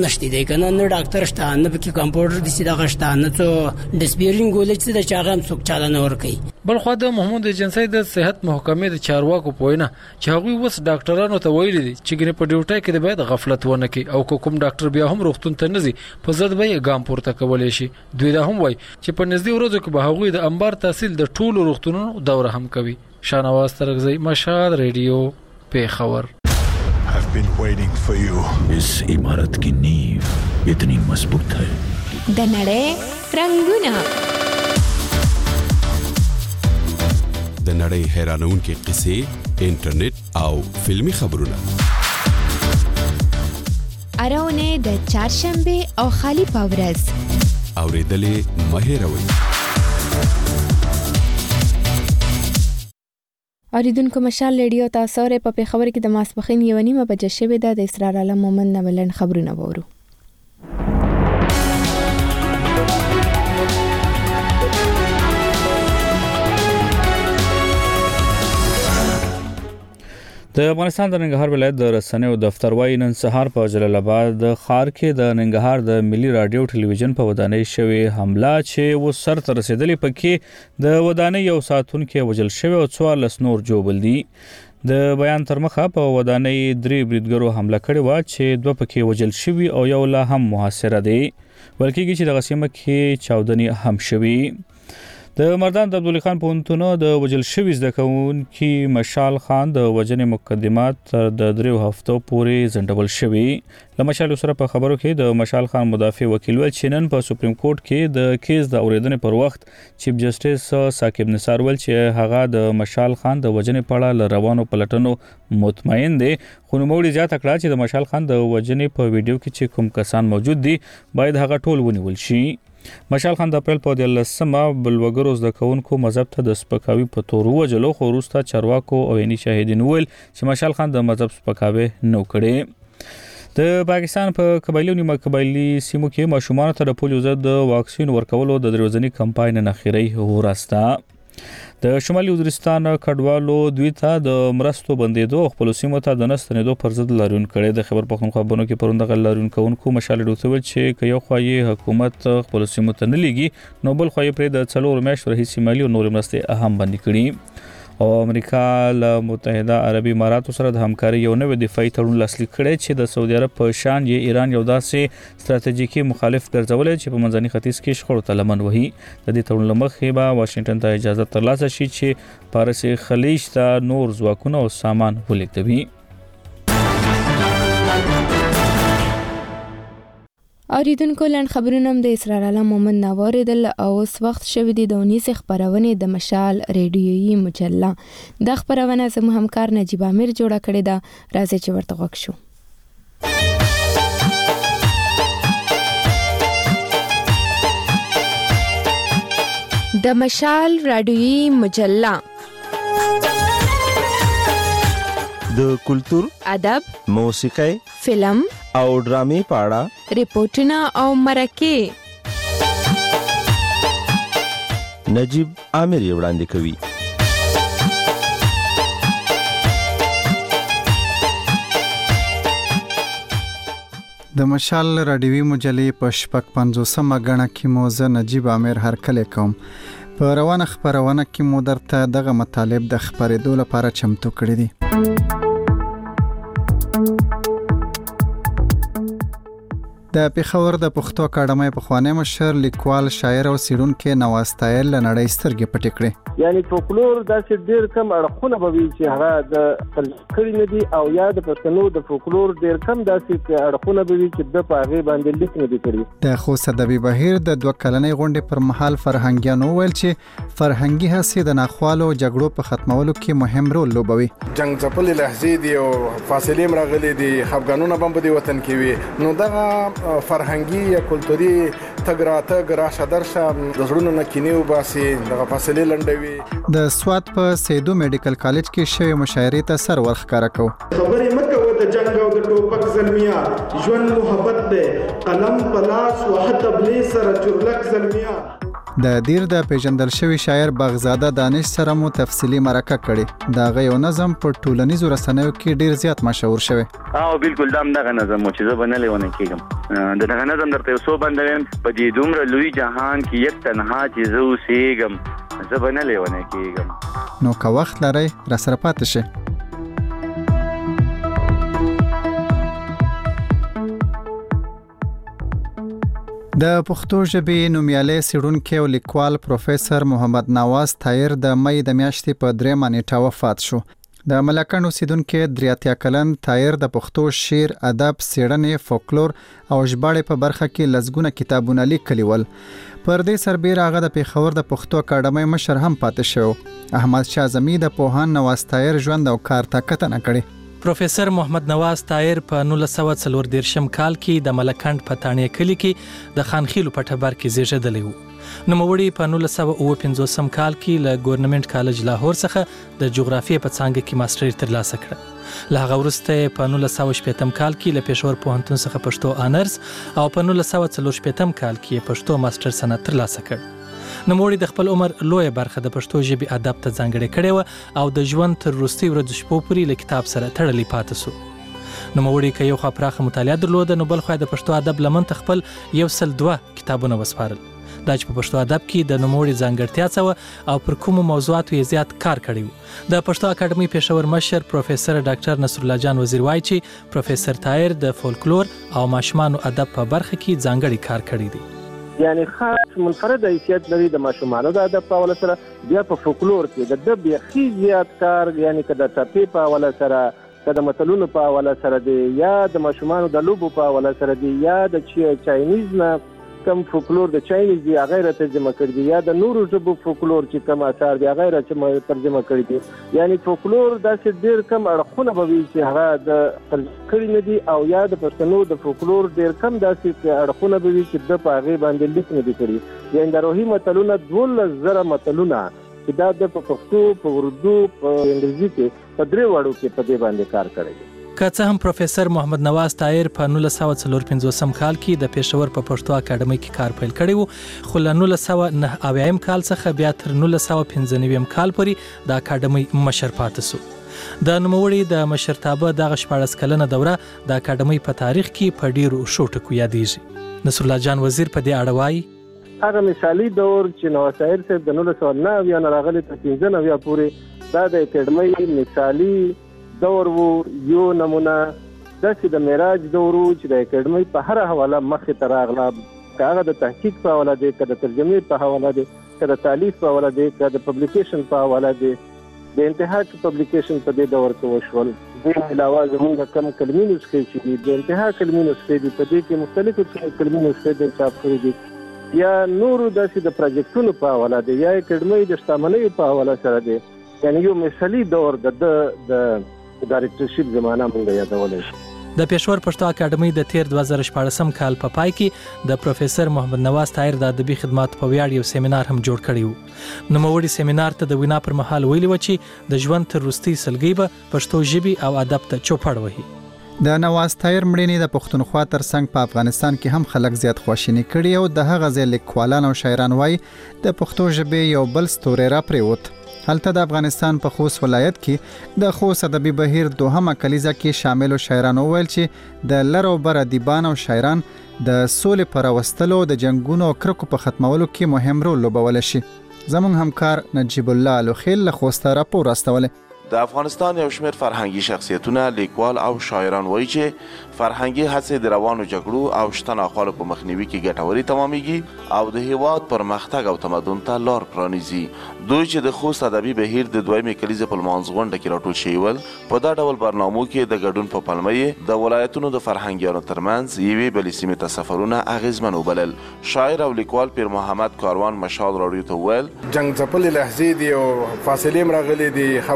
نشته دی کنه نه ډاکټر شته نه پکې کمپاوډر دي چې دغه شته نه څو ډسپیرین ګولې چې د چاغم څوک چاله نه ور کوي. بل خو د محمود ایجنسی د صحت محکمې د چارواکو پوینه چې هغوی وس ډاکټرانو ته ویلي دي چې ګنې په ډیوټي کې د باید غفلت ونه کوي او کوم ډاکټر بیا هم روغتون ته نزي په ضد به ګام پورته کولای شي. دوی دا هم وایي چې په نږدې ورځو کې به هغوی د انبار تحصیل د ټولو روغتونونو دوره هم کوي. شانواز ترغزی، مشال ریډیو، پیښور. I've been waiting for you. इस इमारत की नींव इतनी मजबूत है. د نړۍ رنگونه د نړۍ حیرانونکې قصې، انټرنیټ او فلمی خبرونه. اراونه د چهارشنبه او خالی پاورز اوریدلې مهیروي. اوریدونکو مشال ریډیو تاسو رې په خبر کې د ماسپخین یو نیمه بجې شوې ده. د اسرار عالم مومن نبلن خبرونه وورو. د افغانستان د ننګرهار ولایت د رسنیو دفتر وايي نن سهار په جلال آباد ښار کې د ننګرهار د ملي رادیو ټلویزیون په ودانۍ شوې حمله چې و سر ته رسیدلې پکې د ودانۍ یو ساتونکو وژل شوی او څوارلس نور جوړل دي. د بیان تر مخه په ودانۍ درې بریدګرو حمله کړې و چې دوه پکې وژل شوی او یو لا هم محاصره دي بلکې چې د غسیمه کې چاودنی هم شوی. د مردان د عبدالله خان پونتونو د وجل شوی زده کوونکي مشال خان د وجنې مقدمات تر د دریو هفتو پورې ځنډول شوی. له مشال سره په خبرو کې د مشال خان مدافع وکیل ول چې نن په سپریم کورټ کې د کیس د اوریدنې پر وخت چیف جسټس ثاقب نثار ول چې هغه د مشال خان د وجنې په اړه روانو پلټنو مطمئن دي. خو نوموړي زیاته کړه چې د مشال خان د وجنې په ویډیو کې چې کوم کسان موجود دي باید هغه ټول ونیول شي. مشال خان د اپریل په دولسمه بلوګرو زده کوونکو مذهب ته د سپکاوي په تور وجلو خو وروسته چارواکو او عیني شاهدین ویل چې مشال خان د مذهب سپکاوي نو کړي. د پاکستان په قبایلی او نیمه قبایلی سیمو کې ماشومان ته د پولیو ضد واکسین ورکولو د دروځنی کمپاین نه خیری ورسته. د شمالي وزیرستان کډوالو دوی ته د مرستو بندیدو خپل سیمو ته د نستنیدو پر ضد لاریون کړي. د خبر پښتونخوا خبرونو کې پروندغه لاریون کوونکو مشال ډوتول چې که یو خوایي حکومت خپل سیمو ته نه لګي نو بل خوایي پر د څلور میاشتو راهیسې مالی او نور مرستې اهم بندي کړي. او امریکا له متحده عربي اماراتو سره د همکاري یو نوې دفاعي تړون لاسلیک کړی چې د سعودي عرب په شان یې ایران یو داسې ستراتیژیکي مخالف ګرځولای چې په منځني ختیځ کې شخړو ته لمن وهي. د دې تړون لمخې به واشنگټن ته اجازه ترلاسه شي چې پارس خلیج ته نور ځواکونه او سامان ولېږدوي. اوریدونکو لن خبرونه د اسرار عالم مومن نواریدل او اوس وخت شوی دی د اونیس خبرونه د مشال ریډیویي مجله. د خبرونه زموږ همکار نجیب امیر جوړه کړې ده. راځي چې ورته غوښ شو. د مشال ریډیویي مجله د کلتور، ادب، موسیقي، فلم او ډرامې په اړه ریپورتونه او مرکې نجیب امیر وړاندې کوي. د مشال راډیوي مجلې په شپږ پنځوسمه غړنه کې موزه نجیب امیر هرکلی کوم. په روانه خبرونه کې مو درته دغه مطالب د خبرېدو لپاره چمتو کړی دي. د پیښور د پښتو اکاډمۍ پخوانی مشر لیکوال شاعر او څېړونکی نواز طاهر له نړۍ سترګې پټې کړې. یعنی فولکلور داسې ډېر کم اړخونه به وي چې هغه د کړي نه دي او یا د پښتنو د فولکلور ډېر کم داسې اړخونه به وي چې د په هغې باندې لیک نه دي کړي. د خوست ادبي بهیر د دوه کلنۍ غونډې پر مهال فرهنګیانو وویل چې فرهنګي هڅې د ناخوالو جګړو په ختمولو کې مهم رول لوبوي. جنگ ځپلې لهجې دي او فاصلې هم راغلي دي، خفګانونه به هم په دې وطن کې وي، نو دغه فرهنګي یا کلتوري تګ راتګ راشه درشه د زړونو نه کینې وباسي، دغه فاصلې لنډوي. د سوات په سیدو میډیکل کالج کې شوی مشاعرې ته سر ورښکاره کوو. خبرې مه کوه د جنګ او د ټوپک زلمیا، ژوند محبت دی قلم په لاس و حتی بلې سره چورلک زلمیا. د دیر د پیژندل شوی شاعر بغزاده دانش سره مو تفصیلی مرکه کړي دا غو نظم په ټولنیزو رسنیو کې ډیر زیات مشهور شوی او بالکل دام دغه نظم چې زه بنلې ونه کېږم د دغه نظم درته سو بندوم په دې دومره لوی جهان کې یک تنها چې زه اوسېږم زه بنلې ونه کېږم نو که وخت لري را سره پاتې شئ. د پښتو ژبې نومیالي څېړونکی او لیکوال پروفیسور محمد نواز طاهر د مې د میاشتې په درېیمه نیټه وفات شو. د ملکن اوسیدونکي درې اتیا کلن طاهر د پښتو شعر، ادب، څېړنې، فولکلور او ژباړې په برخه کې لسګونه کتابونه لیکلي ول. پر دې سربېره هغه د پېښور د پښتو اکاډمۍ مشر هم پاتې شو. احمد شاه زمی د پوهاند نواز طاهر ژوند او کار ته کتنه کړې. پروفیسور محمد نواز طاهر په نولس سوه څلور دېرشم کال کې د ملکند په تاڼې کلي کې د خانخیلو په ټبر کې زیږېدلی و. نوموړي په نولس سوه اووه پنځوسم کال کې له ګورنمنت کالج لاهور څخه د جغرافیې په څانګه کې ماسټري ترلاسه کړه. له هغه وروسته په نولس سوه شپېتم کال کې له پېښور پوهنتون څخه پښتو آنرز او په نولس سوه څلور شپېتم کال کې پښتو ماسټر سند ترلاسه کړ. نوموړي د خپل عمر لویه برخه د پښتو ژبې ادب ته ځانګړې کړې وه او د ژوند تر وروستۍ ورځو شپو پورې له کتاب سره تړلی پاتې سو. نوموړي که یو خوا پراخه مطالعه درلوده نو بل خوا د پښتو ادب لمن ته خپل یو سل دوه کتابونه وسپارل. دا چې په پښتو ادب کې د نوموړي ځانګړتیا څه وه او پر کومو موضوعاتو یې زیات کار کړی و. د پښتو اکاډمۍ پېښور مشر پروفیسور ډاکټر نصرالله جان وزیر وایي چې پروفیسور طاهر د فولکلور او ماشومانو ادب په برخه کې ځانګړی کار کړی دی. یعنی خاص منفرد حیثیت لري د ماشومانو د ادب په حواله سره. بیا په فولکلور کې د د بیخي زیات کار یعنی که د ټپې په حواله سره، که د متلونو په حواله سره دی، یا د ماشومانو د لوبو په حواله سره دی، یا د چاینیز نه کم فولکلور د چاینیز دی هغه را ترجمه کړی دی، یا د نورو ژبو فولکلور چې کم اثار دی هغه را ترجمه کړی دی. یعنی فولکلور داسې ډېر کم اړخونه به وي چې هغه د ترجمه کړي نه دي او یا د پښتنو د فولکلور ډېر کم داسې اړخونه به وي چې د په هغې باندې لیک نه دي کړي. یعنی د روحي متلونه دولس زره متلونه چې دا د په پښتو، په اردو، په انګریزي کې په درې واړو کې په دې باندې کار کړی دی. که څه هم پروفیسور محمد نواز طاهر په نولس سوه څلور پنځوسم کال کې د پېښور په پښتو اکاډمۍ کې کار پیل کړی و، خو له نولس سوه نهه اویایم کال څخه بیا تر نولس سوه پنځه نویم کال پورې د اکاډمۍ مشر پاتې سو. د نوموړي د مشرتابه دغه شپاړس کلنه دوره د اکاډمۍ په تاریخ کې په ډېرو ښو ټکو یادېږي. نصرالله جان وزیر په دې اړه وایي هغه مثالي دور چې نواز طاهر صاحب د نولس سوه نهه اویا نه راغلی تر پنځه نویا پورې دا د اکاډمۍ مثالي دور وو. یو نمونه داسې د معراج دور وو چې د اکاډمۍ په هره حواله مخې ته راغله، که هغه د تحقیق په حواله دی، که د ترجمې په حواله دی، که د تالیف په حواله دی، که د پبلیکیشن په حواله دی. د انتها کې پبلیکیشن په دې دور کې وشول. دې علاوه زموږ کم کلمي نسخې چې دي د انتها کلمي نسخې دي، په دې کې مختلفې کلمي نسخې د چاپ کړي دي. یا نورو داسې د پروجیکټونو په حواله دی، یا اکاډمۍ د شتمنیو په حواله سره دی. یعنی یو مثالي دور د د ډایرکټرشپ زمانه مونږ یادولای شو. د پېښور پښتو اکاډمۍ د تیر دوه زره شپاړسم کال په پای کې د پروفیسور محمد نواز طاهر د ادبي خدماتو په ویاړ یو سیمینار هم جوړ کړی و. نوموړي سیمینار ته د وینا پر مهال ویلي و چې د ژوند تر وروستۍ سلګۍ به پښتو ژبې او ادب ته چوپړ وهي. د نواز طاهر مړینې د پښتونخوا ترڅنګ په افغانستان کې هم خلک زیات خواشیني کړي او د هغه ځای لیکوالان او شاعران وایي د پښتو ژبې یو بل ستوری را پرېوت. هلته د افغانستان په خوست ولایت کې د خوست ادبي بهیر دوهمه کلیزه کې شامل شاعرانو ویل چې د لر او بر ادیبان او شاعران د سولې پر راوستلو د جنگونو او کرکو په ختمولو کې مهم رول لوبولی شي. زموږ همکار نجیب الله الوخیل له خوسته راپور راستولی. د افغانستان یو شمېر فرهنګي شخصیتونه، لیکوال او شاعران وایي چې فرهنګي هڅې د روانو جګړو او شته ناخوالو په مخنیوي کې ګټورې تمامیږي او د هیواد پرمختګ او تمدن ته لار پرانیزي. دوی چې د خوست ادبي بهیر د دویمې کلیزې په لمانځ غونډه کې راټول شوي ول، په دا ډول برنامو کې د ګډون په پلمه یې د ولایتونو د فرهنګیانو ترمنځ یوې بلې سیمې ته سفرونه اغیزمن وبلل. شاعر او لیکوال پیر محمد کاروان مشال راډیو ته وویل جنګ ځپلې لحظې دي او فاصلې هم راغلې دي، خفګانونه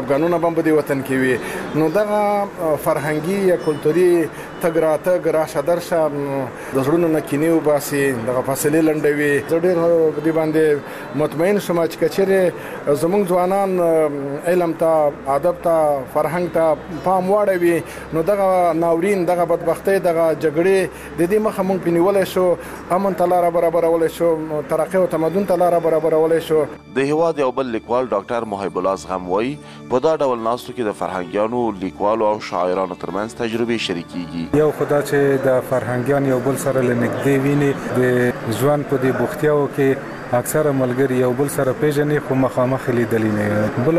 بم په دې وطن کې وي نو دغه فرهنګي یا کلتوري تګ راتګ راشه درشه د زړونو نه کینې وباسي دغه فاصلې لنډوي زه ډېر په دې باندې مطمئن شوم چې که چېرې زموږ ځوانان علم ته ادب ته فرهنګ ته پام واړوي نو دغه ناورین دغه بدبختۍ دغه جګړې د دې مخه موږ پې نیولی شو امن ته لاره برابرولی شو ترقۍ او تمدن ته لاره برابرولی شو د هیواد یو بل لیکوال ډاکټر محب الله زغم وایي په دا ډول ناستو کې د فرهنګیانو لیکوالو او شاعرانو ترمنځ تجربې شریکېږي یو خدا چې د فرهنګیان یو بل سره له نږدې ویني د ژوند په دې بوختیاو کې اکثره ملګری یو بل سره پیژني خو مخامخ لیدلی نه بل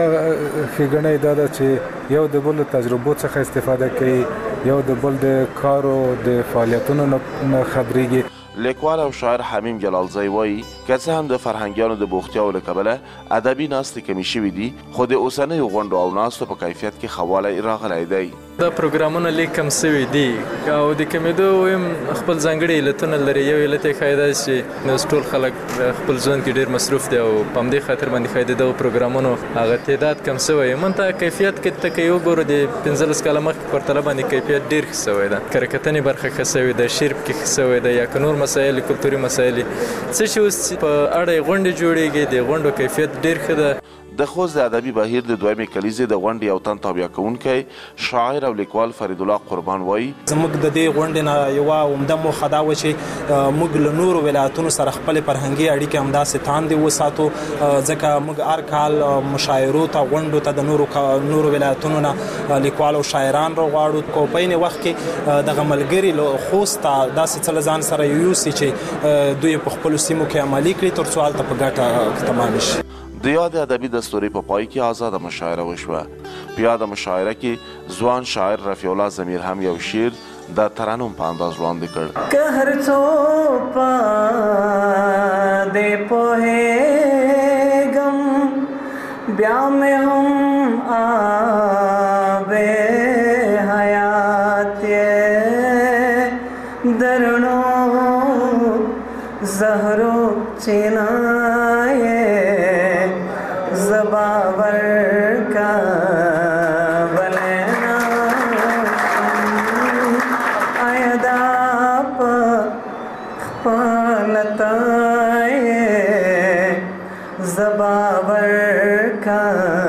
ښېګڼه دا ده چې یو د بل تجربو څخه استفاده کوي یو د بل د کارو د فعالیتونو نه خبرېږي لیکوال او شاعر حمیم جلالزی وایي که څه هم د فرهنګیانو د بوختیاو له کبله ادبي ناستې کمې شوي دي خو د اوسنیو غونډو او ناستو په کیفیت کې ښه والی راغلی دی دا پروګرامونه لیک کم سوي دي او د کمیدو ویم خپل ځانګړي علتونه لري یو علت یې ښایي دا چې نو ټول خلک خپل ژوند کې ډېر مصروف دي او په همدې خاطر باندې ښایي د دغو پروګرامونو هغه تعداد کم سوی من ته کیفیت کې ته که یې وګورو د پنځلس کاله مخکې پرتله باندې کیفیت ډېر ښه سوی ده کره کتنې برخه ښه سوې ده شعر پکې ښه سوی ده یا که نور مسایل کلتوري مسایل څه چې اوس په اړه یې غونډې جوړېږي د غونډو کیفیت ډېر ښه ده د خوست د ادبي بهیر د دویمې کلیزې د غونډې یو تن تابع کوونکی شاعر او لیکوال فرید الله قربان وایي زموږ د دې غونډې نه یوه عمده موخه دا وه چې موږ له نورو ولایتونو سره خپلې فرهنګي اړیکې همداسې تاندې وساتو ځکه موږ هر کال مشاعرو ته غونډو ته د نورو نورو ولایتونو نه لیکوال او شاعران راغواړو کو په عین وخت کې دغه ملګري له خوست ته داسې څه له ځان سره یوسي چې دوی په خپلو سیمو کې عملي کړي تر څو هلته په ګټه تمام شي د یاد ادبي دستوري په پای کې آزاده مشاعره وشوه په یاده مشاعره کې ځوان شاعر رفیع الله ضمیر هم یو شعر د ترنم په انداز وړاندې کړ که هر څو په دې پوهېږم بیا مې هم آب حیات یې درنو زهرو چینایې زباور کا بلنا آیدا پا خپالتائے زباور کا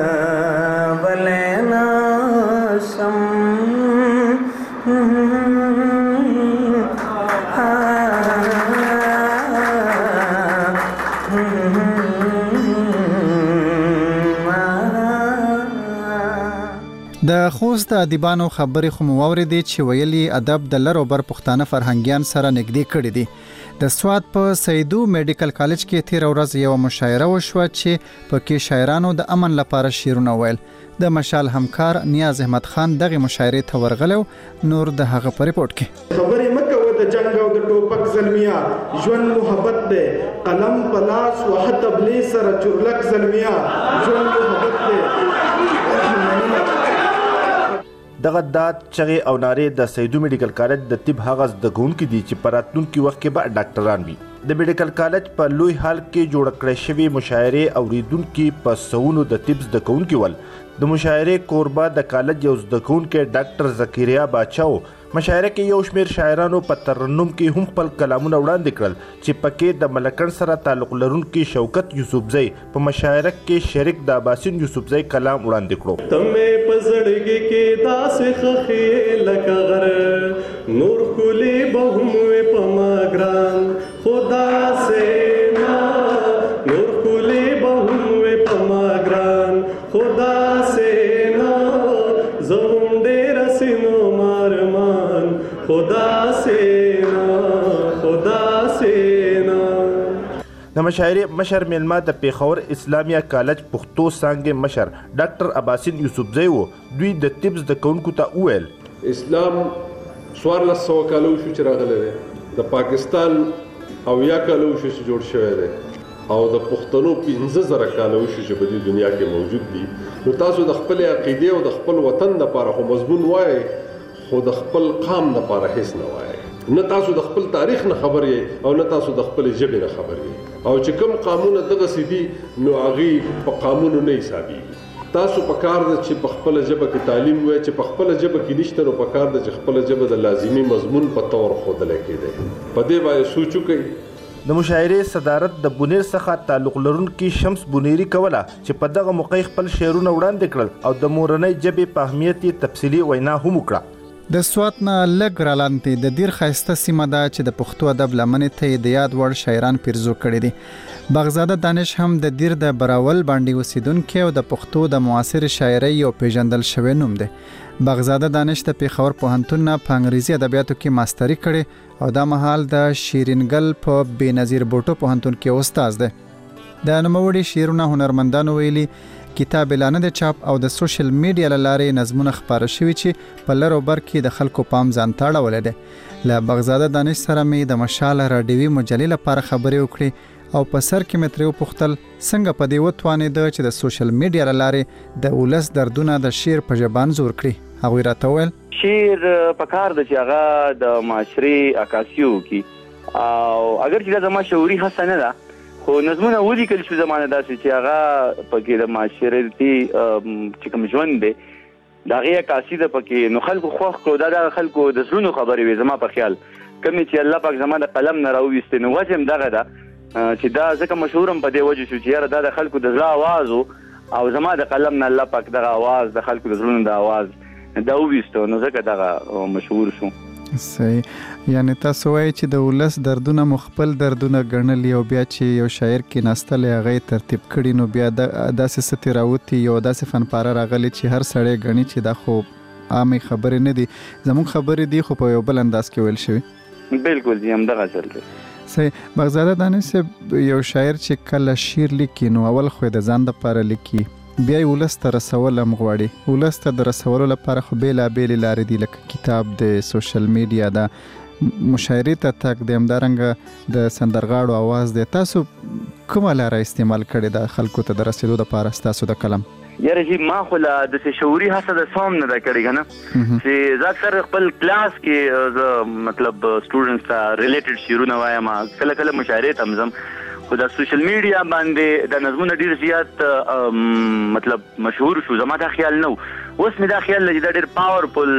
بلنا شم د خوست د ادیبانو خبرې خو مو واورېدې چې ویلي ادب د لر او بر پښتانه فرهنګیان سره نږدې کړي دي د سوات په سیدو میډیکل کالج کې تیر ورځ یو مشاعره وشوه چې پکې شاعرانو د امن لپاره شعرونه ویل د مشال همکار نیاز احمد خان دغه مشاعره ته ورغلو نور د هغه په ریپورت کې خبرې مکه و د جنگ او د ټوپک زلمیا ژوند محبت ده قلم پلاس او حتی بلی سره چورلک زلمیا ژوند محبت ده دغه داد چغې او نارې د سیدو میډیکل کالج د طب هغه زده کوونکي دي چې په راتلونکي وخت کې به ډاکټران وي د میډیکل کالج په لوی هال کې جوړ کړی شوی مشاعرې اوریدونکي په سونو د طب زده کوونکي ول د مشاعرې کوربه د کالج یو زده کوونکی ډاکټر زکریا باچاو مشاعره کې یو شمېر شاعرانو په ترنم کې هم خپل کلامونه وړاندې کړل چې پکې د ملکن سره تعلق لرونکي شوکت یوسفزی په مشاعره کې شریک د عباسین یوسفزی کلام وړاندې کړو تمه پزړګي کې داسې خخې لکه غر نور کلی بهم په ماګران خدا سے نا نور کلی بهم په ماګران خدا سے نا زوم ډېر سينو مارمان خدا سے نا خدا سے نا د مشاعرې مشر میلمه د پیښور اسلامیه کالج پښتو څانګې مشر ډاکټر عباسین یوسفزی و دوی د طب زده کوونکو ته وویل اسلام څوارلس سوه کاله وشو چې راغلی دی د پاکستان اویا کاله وشو چې جوړ شوی دی او د پښتنو پنځه زره کاله وشو چې په دې دنیا کې موجود دي نو تاسو د خپل عقیدې او د خپل وطن لپاره خو مضمون وایي خو د خپل قام لپاره هیڅ نه وایي نه تاسو د خپل تاریخ نه خبر یې او نه تاسو د خپل ژبې نه خبر یې او چې کوم قانون دغه سیدي نو هغه په قانون نه حسابي تاسو په کار ده چې په خپل ژبه کې تعلیم وای چې په خپل ژبه کې نشته نو په کار ده چې خپل ژبه د لازمي مضمون په تور خودل کېده. په دې باندې سوچ وکړئ. د مشاعرې صدارت د بونیر څخه تعلق لرونکي شمس بونیری کوله چې په دغه موقع خپل شعرونه وړاندې کړل او د مورنۍ ژبې په اهمیت تفصیلي وینا هم وکړه. د سوات نه لږ رالاندې د ډیر ښایسته سیمه ده چې د پښتو ادب لمنې ته د یاد وړ شاعران پیرزو کړي دي. بغزاده دانش هم د دیر د براول باندې اوسیدونکو او د پښتو د معاصر شاعرۍ یو پیژندل شوی نوم دی. بغزاده دانش د پیښور پوهنتون نه په انګریزي ادبیاتو کې ماستری کړي او د مهال د شیرینګل په بېنظیر بوټو پوهنتون کې استاد دی. د نوموړي شعرونه هنرمندانو ویلي کتاب اعلان د چاپ او د سوشل میډیا لارې نظمونه خبره شوي چې په لر او بر کې د خلکو پام ځان ته اړولی دی. له بغزاده دانش سره مې د مشال راډیوي مجلې لپاره خبرې وکړې او په سر کې مې ترې وپوښتل څنګه په دې وتوانېده چې د سوشل میډیا لارې د ولس دردونه د شعر په ژبان زور کړي. هغوی راته وویل شعر په کار ده چې هغه د معاشرې عکاسي وکړي او اگر چې دا زما شعوري هڅه نه ده خو نظمونه ولیکل شو زمانه داسې چې هغه پکې د معاشرتي چې کوم ژوند دی د هغې عکاسي ده پکې نو خلکو خوښ کړو. دا د خلکو د زړونو خبرې وې زما په خیال کومې چې الله پاک زما د قلم نه راوویستې نو وجه هم دغه ده چې دا ځکه مشهور هم په دې وجه شو چې یاره دا د خلکو د زړه اواز و او زما د قلم نه الله پاک دغه اواز د خلکو د زړونو د اواز دا وویستو نو ځکه دغه مشهور شو. صحیح. یعنی تاسو وایي چې د ولس دردونه مخبل دردونه ګڼلي او بیا چې یو شاعر کې ناستلی هغه ترتیب کړي نو بیا داسې ستې راوتي یو داسې فنپاره راغلی چې هر سړی ګڼي چې دا خو عامې خبرې نه دي زموږ خبرې دي خو په یو بل انداز کې ویل شوي. بالکل دي همدغه اصل دی. صحیح. بغزاده دانش یو شاعر چې کله شعر لیکي نو اول خو د ځان دپاره لیکي بیا یې ولس ته رسول هم غواړي. ولس ته د رسولو لپاره خو بېلابېلې لارې دي لکه کتاب د سوشل میډیا ده مشاعرې ته تګ دی همدارنګه د سندرغاړو اواز دی. تاسو کومه لاره استعمال کړې ده خلکو ته د رسېدو دپاره ستاسو د قلم؟ یاره جی ما خو له داسې شعوري هڅه د څه هم نه ده کړې که نه چې زه اکثر خپل کلاس کې زه مطلب سټوډنټس ته ریلیټډ شعرونه وایم کله کله مشاعرې ته هم ځم خو د سوشل میډیا باندې د نظمونه ډیر زیات مطلب مشهور شو. زما دا خیال نه اوس مې دا خیال لري دا ډیر پاورفل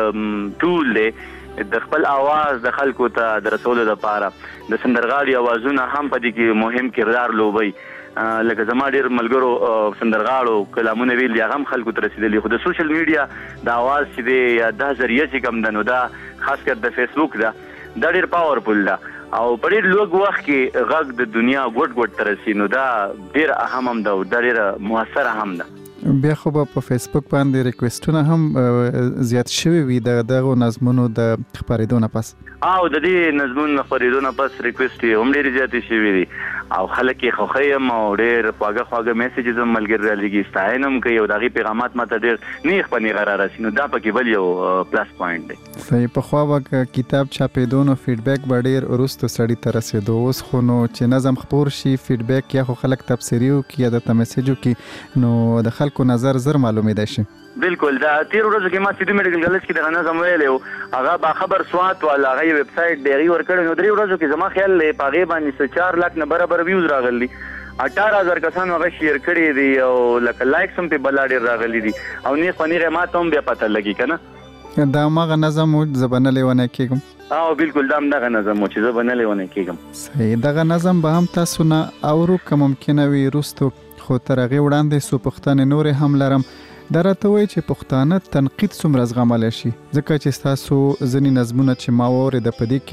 ټول دی د خپل اواز د خلکو ته د رسولو لپاره. د سندرغاړي اوازونه هم په دې کې مهم کردار لوبوي لکه زما ډیر ملګرو سندرغاړو کلامونه ویل هغه هم خلکو ته رسېدلي خو د سوشل میډیا د اواز چې دی یا دا ذریعه چې کوم ده نو دا خاص کر د فیسبوک ده دا ډیر پاورفل ده او په ډېر لږ وخت کې غږ د دنیا ګوټ ګوټ ته رسي نو دا ډېر اهم هم ده او دا ډېره مؤثره هم ده. بیا خو به په فیسبوک باندې ریکویسټونه هم زیات شوي وي د دغو نظمونو د خپرېدو نه پس او د دې نظمونو خپرېدو نه پس ریکویسټ یې هم ډېرې زیاتې شوي دي او خلک یې خوښوي هم او ډېر خواږه خواږه میسیجز هم ملګري رالیږي ستاینه هم کوي او د هغې پیغامات ماته ډېر نیغ په نیغه رارسي نو دا پکې بل یو پلس پوینټ دی. صحیح. پخوا به کتاب چاپېدو نو فیډبیک به ډېر وروستو سړي ته رسېدو اوس خو نو چې نظم خپور شي فیډبیک یا خو خلک تبصرې وکړي یا درته میسیج وکړي نو د خلکو نظر زر معلومېدای شي. بالکل دا تیر ورځو کې ما سیدو میډیکل کالج کې دغه نظم ویلی و هغه باخبر سوات والا هغه یې ویب سایټ دی هغې ورکړی نو درې ورځو کې زما خیال دی په هغې باندې څه چار لاک نه برابر ویوز راغلي اټاره هزار کسانو هغه شیر کړي دي او لکه لایکس هم پې بلا ډېر راغلي دي او نیغ په نیغې ما ته هم بیا پته لګي که نه دا هماغه نظم و زه به نه لیونی کېږم. او بالکل دا همدغه نظم و چې زه به نه لیونی کېږم. صحیح. دغه نظم به هم تاسو نه اورو که ممکنه وي وروستو خو تر هغې وړاندې څو پوښتنې نورې هم لرم. دا راته وایي چې پښتانه تنقید څومره زغملی شي ځکه چې ستاسو ځینې نظمونه چې ما واورېده په دې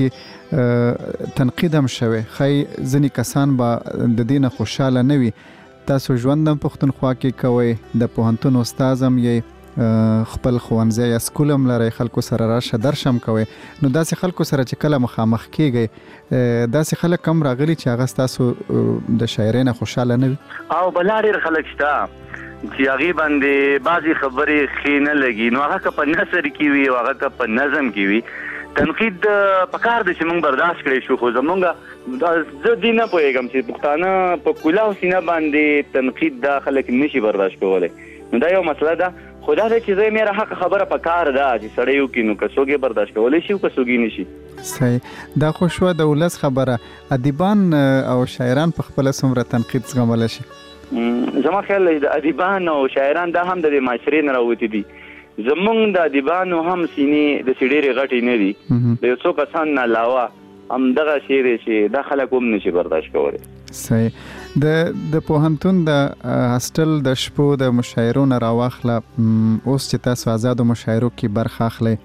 کې تنقید هم شوی ښایي ځینې کسان به د دې نه خوشحاله نه وي. تاسو ژوند هم پښتونخوا کې کوئ د پوهنتون استاز هم یې خپل ښوونځی یا سکول هم لرئ خلکو سره راشه درش هم کوئ نو داسې خلکو سره چې کله مخامخ کېږئ داسې خلک هم راغلي چې هغه ستاسو د شاعرۍ نه خوشحاله نه وي؟ او بلا ډېر خلک شته چې هغې باندې بعضې خبرې ښې نه لګي نو هغه که په نثر کې وي او هغه که په نظم کې وي تنقید پکار دی چې موږ برداشت کړی شو خو زمونږ زه دې نه پوهېږم چې پښتانه په کلاو سینه باندې تنقید دا خلک نشي برداشت کولی نو دا یو مسله ده خو دا دی چې زه مېره حق خبره پکار ده چې سړی وکړي نو که څوک یې برداشت کولی شي او که څوک یې نشي. صحیح. دا خو شوه د ولس خبره ادیبان او شاعران په خپله څومره تنقید زغملی شي؟ زما خیال د ادیبان او شاعران دا هم د معاشرې نه راوتی دي. زمونږ د ادیبانو هم سینې د سیډېرې غټې نه دي، د یو څو کسان نه علاوه هم دغه شی دی چې دا خلک هم نشي برداشت کولی. صحیح. د د پوهنتون د هاسټل د شپو د مشاعرو نه راواخله، اوس چې تاسو آزادو مشاعرو کې برخه اخلئ،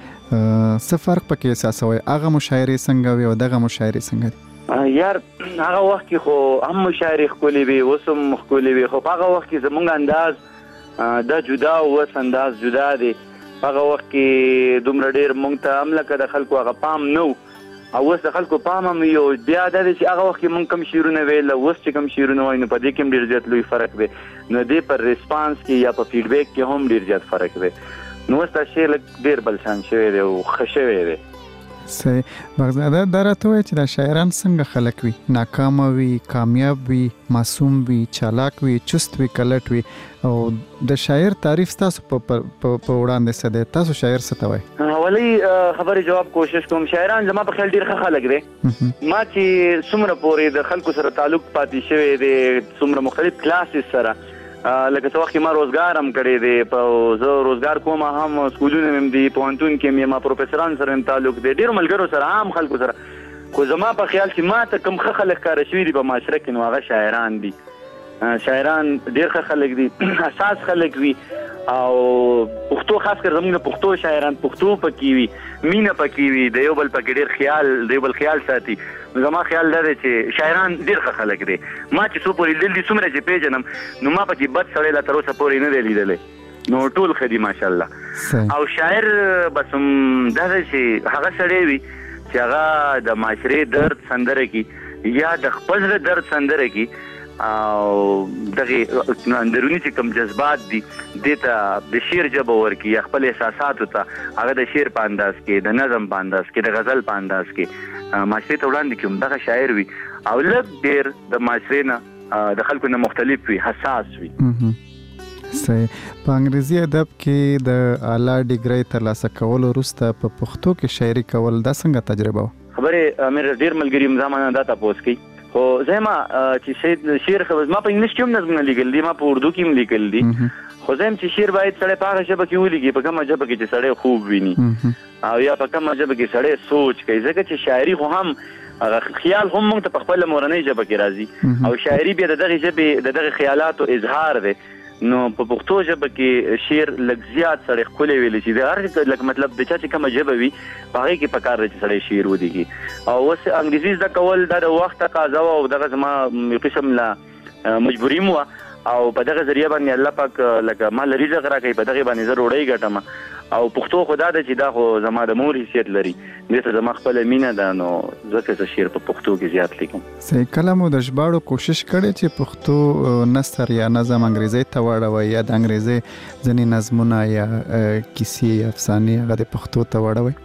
څه فرق پکې احساسوئ؟ هغه مشاعرې څنګه وي او دغه مشاعرې څنګه دي؟ یار هغه وخت کې خو هم مشاعرې ښکلې وي، اوس هم ښکلې وي، خو په هغه وخت کې زموږ انداز دا جدا او اوس انداز جدا دی. په هغه وخت کې دومره ډېر موږ ته هم لکه د خلکو هغه پام نه و، او اوس د خلکو پام هم یو بیا دا دی چې هغه وخت کې موږ کم شعرونه ویل، اوس چې کم شعرونه وایو نو په دې کې هم ډېر زیات لوی فرق دی. نو دې پر ریسپانس کې یا په فیډبیک کې هم ډېر زیات فرق دی. نو اوس دا شعر لږ ډېر بل شان شوی دی او ښه شوی دی. صحیح. بغزاده دا راته وایي چې دا شاعران څنګه خلک وي؟ ناکامه وي، کامیاب وي، معصوم وي، چالاک وي، چست وي، کلټ وي؟ او د شاعر تعریف تاسو په په وړاندې څه دی؟ تاسو شاعر څه ته وایي؟ اولی خبرې جواب کوشش کوم. شاعران زما په خیال ډېر ښه خلک دی. ما چې څومره پورې د خلکو سره تعلق پاتې شوی دی، څومره مختلف کلاسز سره، لکه څه وخت کې ما روزګار هم کړی دی، په زه روزګار کوم، هم سکولونه مې هم دي، پوهنتون کې مې ما پروفیسران سره هم تعلق دی، ډېرو ملګرو سره، عام خلکو سره. خو زما په خیال چې ما ته کوم ښه خلک ښکاره شوي دي په معاشره کې، نو هغه شاعران دي. شاعران ډېر ښه خلک دي، حساس خلک وي، او پښتو خاص کر زموږ د پښتو شاعران پښتو پکې وي، مینه پکې وي، د یو بل پکې ډېر خیال د یو بل خیال ساتي. زما خیال دا دی چې شاعران ډېر ښه خلک دي. ما چې څو پورې لیدل دي، څومره چې پیژنم، نو ما پکې بد سړی لا تر اوسه پورې نه دی لیدلی، نو ټول ښه دي ماشاءالله. او شاعر بس دا دی چې هغه سړی وي چې هغه د معاشرې درد سندره کړي یا د خپل زړه درد سندره کړي، او دغه اندرونی چې کوم جذبات دي دې ته د شعر ژبه ورکړي، یا خپل احساساتو ته هغه د شعر په انداز کې، د نظم په انداز کې، د غزل په انداز کې معاشرې ته وړاندې کړي. دغه شاعر وي او لږ ډېر د معاشرې نه د خلکو نه مختلف وي، حساس وي. صحیح. په انګریزي ادب کې د اعلی ډیګرۍ ترلاسه کولو وروسته په پښتو کې شاعري کول دا څنګه تجربه وه؟ خبرې امیر ډېر ملګري مزامانه دا تپوس کوي، خو زه ما چې شعر خو ما په انګلیش کې هم نظمونه لیکل دي، ما په اردو کې هم لیکل دي، خو زه هم چې شعر باید سړی په هغه ژبه کې ولیکي، په کومه ژبه کې چې سړی خوب ویني، او یا په کومه ژبه کې سړی سوچ کوي، ځکه چې شاعري خو هم هغه خیال هم موږ ته په خپله مورنۍ ژبه کې راځي، او شاعري بیا د دغې ژبې د دغې خیالاتو اظهار دی. نو په پښتو ژبه کې شعر لږ زیات سړی ښکلی ویلی شي، د هر لکه مطلب د چا چې کومه ژبه وي په هغې کې پکار دی چې سړی شعر ولیکي. او اوس انګریزي زده کول دا د وخت تقاضا وه، او دغه زما یو قسم له مجبوري م وه، او په دغه ذریعه باندې الله پاک لکه ما له رزق راکوي، په دغې باندې زه ډوډۍ ګټم. او پښتو خو دا ده چې دا خو زما د مور حیثیت لري، دې ته زما خپله مینه ده، نو ځکه زه شعر په پښتو کې زیات لیکم. صحیح. کله مو د ژباړو کوشش کړی چې پښتو نثر یا نظم انګریزي ته واړوئ، یا د انګریزي ځینې نظمونه یا کیسې یا افسانې هغه د پښتو ته واړوئ؟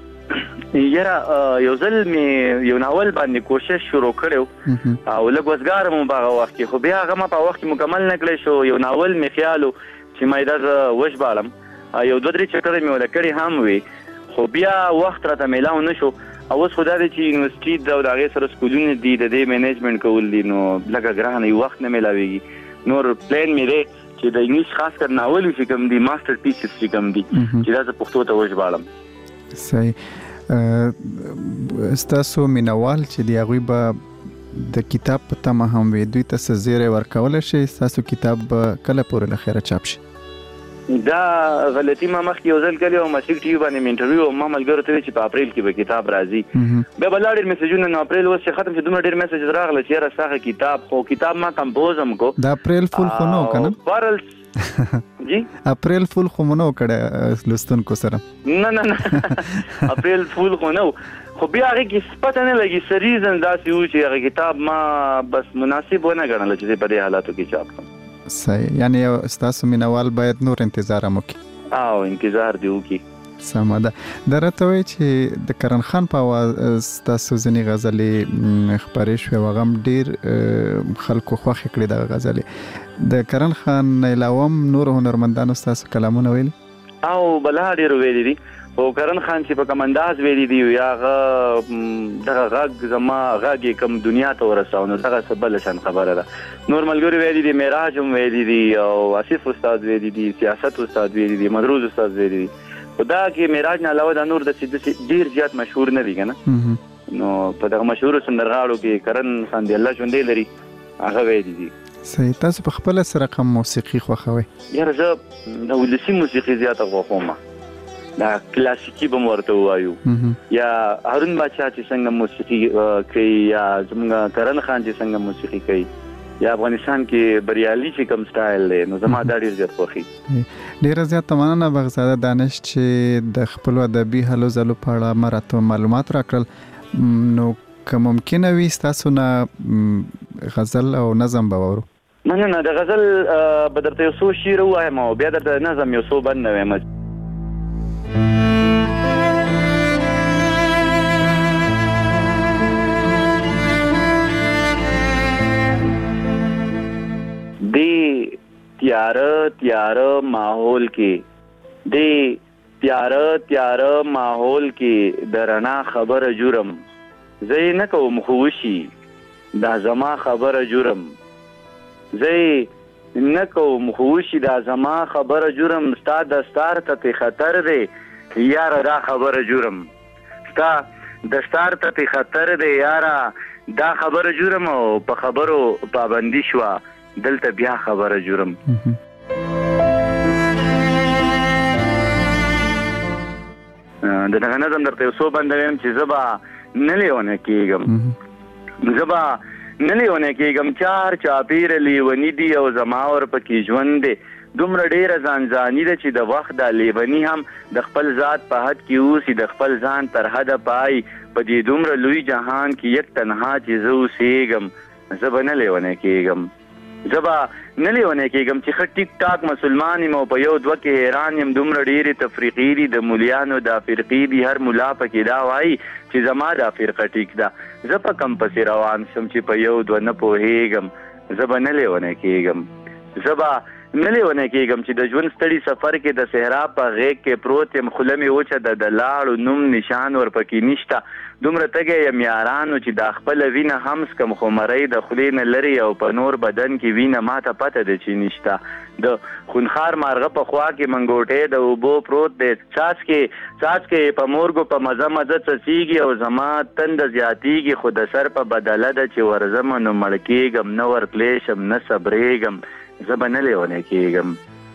یاره یو ځل مې یو ناول باندې کوشش شروع کړی او لږ وزګار مو په هغه وخت کې، خو بیا هغه ما په وخت کې مکمل نه کړی شو. یو ناول مې خیال و چې ما یې دا زه وژباړم، یو دوه درې چپټره مې وله کړي هم وي، خو بیا وخت راته میلاو نه شو. او اوس خو دا دی چې یونیورسټي ده او د هغې سره سکولونه دي، د دې مینجمنټ کول دي، نو لږه ګرانه یو وخت نه میلاویږي. نور پلان مې دی چې د انګلیش خاص کر ناول چې کوم دي، ماسټر پیسز چې کوم دي، چې دا زه پښتو ته وژباړم. صحیح. ستاسو مینوال چې دی هغوی به د کتاب په تمه هم وي، دوی ته څه زیری ورکولی شي؟ ستاسو کتاب به کله پورې له خیره چاپ شي؟ دا غلطي ما مخکې یو ځل کړې وه، مشرق ټي وي باندې مې انټرویو او ما ملګرو ته ویل چې په اپریل کې به کتاب راځي. بیا به لا ډېر میسیجونه، نو اپریل اوس چې ختم شي دومره ډېر میسیج راغله چې یاره ستا کتاب، خو کتاب ما کمپوز هم کو. د اپریل فول خو نه و که نه؟ بهرحال جی اپریل فول خو مو نه و کړی لوستونکو سره؟ نه نه نه اپریل فول خو نه و، خو بیا هغې کې پته نه لګي څه ریزن داسې و چې هغه کتاب ما بس مناسب ونه ګڼله چې زه په دې حالاتو کې چاپ کړم. صحیح. یعنی ستاسو مینوال باید نور انتظار هم وکړي؟ او انتظار دې وکړي. سمه ده. دا راته وایي چې د کرن خان په اواز ستاسو ځینې غزلې خپرې شوې، هغه هم ډېر خلکو خوښې کړې دغه غزلې. د کرن خان نه علاوه هم نورو هنرمندانو ستاسو کلامونه ویلي؟ او بلا ډېر ویلي دي، او کرن خان چې په کوم انداز ویلي دی یا دغه غږ زما غږ کوم دنیا ته ورساو نو دغه څه بل شان خبره ده. نور ملګري ویلي دي، معراج هم ویلي دي او آصف استاد ویلي دي، سیاست استاد ویلي دي، مدروز استاد ویلي دي. خدا کې معراج نه علاوه د نور د ډیر زیات مشهور نه دي کنه. نو په دغه مشهور سندرغاړو کې کرن خان دی الله ژوندې لري هغه ویلي دي. صحیح. تاسو په خپل سره کوم موسیقي خوښوئ؟ یاره زه د ولسي موسیقي زیاته خوښوم، دا کلاسیکي به ورته وایو یا هارون بادشاه چې څنګه موسیقي کوي یا زموږ کرن خان چې څنګه موسیقي کوي یا افغانستان کې بریالي چې کوم سټایل دی نو زما دا ډېر زیات خوښي. ډېره زیاته مننه بغزاده دانش چې د خپلو ادبي هلو ځلو په اړه ما راته معلومات راکړل. نو که ممکنه وي ستاسو نه غزل او نظم به واورو. مننه. د غزل به درته یو څو شعر ووایم او بیا درته نظم یو څو بند نه وایم. دی تیاره تیاره ماحول کې دی تیاره تیاره ماحول کې د رڼا خبره جرم زه نه کوم خوشي دا زما خبره جرم زه نه کوم خوشي دا زما خبره جرم ستا دستار ته خطر دی یاره دا خبره جرم ستا دستار ته خطر دی یاره دا خبره جرم او په خبرو پابندي شوه دلته بیا خبره جرم. د دغه نظم درته یو څو بند ویم چې زه به نه لیونه کېږم زه به نه لیونه کېږم چار چاپېره لیوني دي او زما ورپکې ژوند دی دومره ډېره ځانځاني ده چې د وخت دا لیوني هم د خپل ذات په حد کې اوسي د خپل ځان تر حده پای په دې دومره لوی جهان کې یک تنها چې زه اوسېږم زه به نه لیونه کېږم زه به نه لیونه کېږم چې ښه ټیک ټاک مسلمان یم او په یو دوه کې حیران یم دومره ډېرې تفریقې دي د مولیانو دا فرقې دي هر ملا پکې دا وایي چې زما دا فرقه ټیک ده زه په کم پسې روان شم چې په یو دوه نه پوهېږم زه به نه لیونه کېږم زه به نه لیونه کېږم چې د ژوند ستړي سفر کې د صحرا په غېږ کې پروت یم خوله مې وچه ده د لاړو نوم نشان ورپکې نشته دومره تږی یم یارانو چې دا خپله وینه هم څکم خو مرۍ د خولې نه لرې او په نور بدن کې وینه ماته پته ده چې نشته د خونخوار مارغه په خوا کې منګوټی د اوبو پروت دی څاڅکې څاڅکې په مورګو په مزه مزه څڅېږي او زما تنده زیاتېږي خو د سر په بدله ده چې ورځم نو مړ کېږم نه ورتلی شم نه صبرېږم زه به نه لیونه کېږم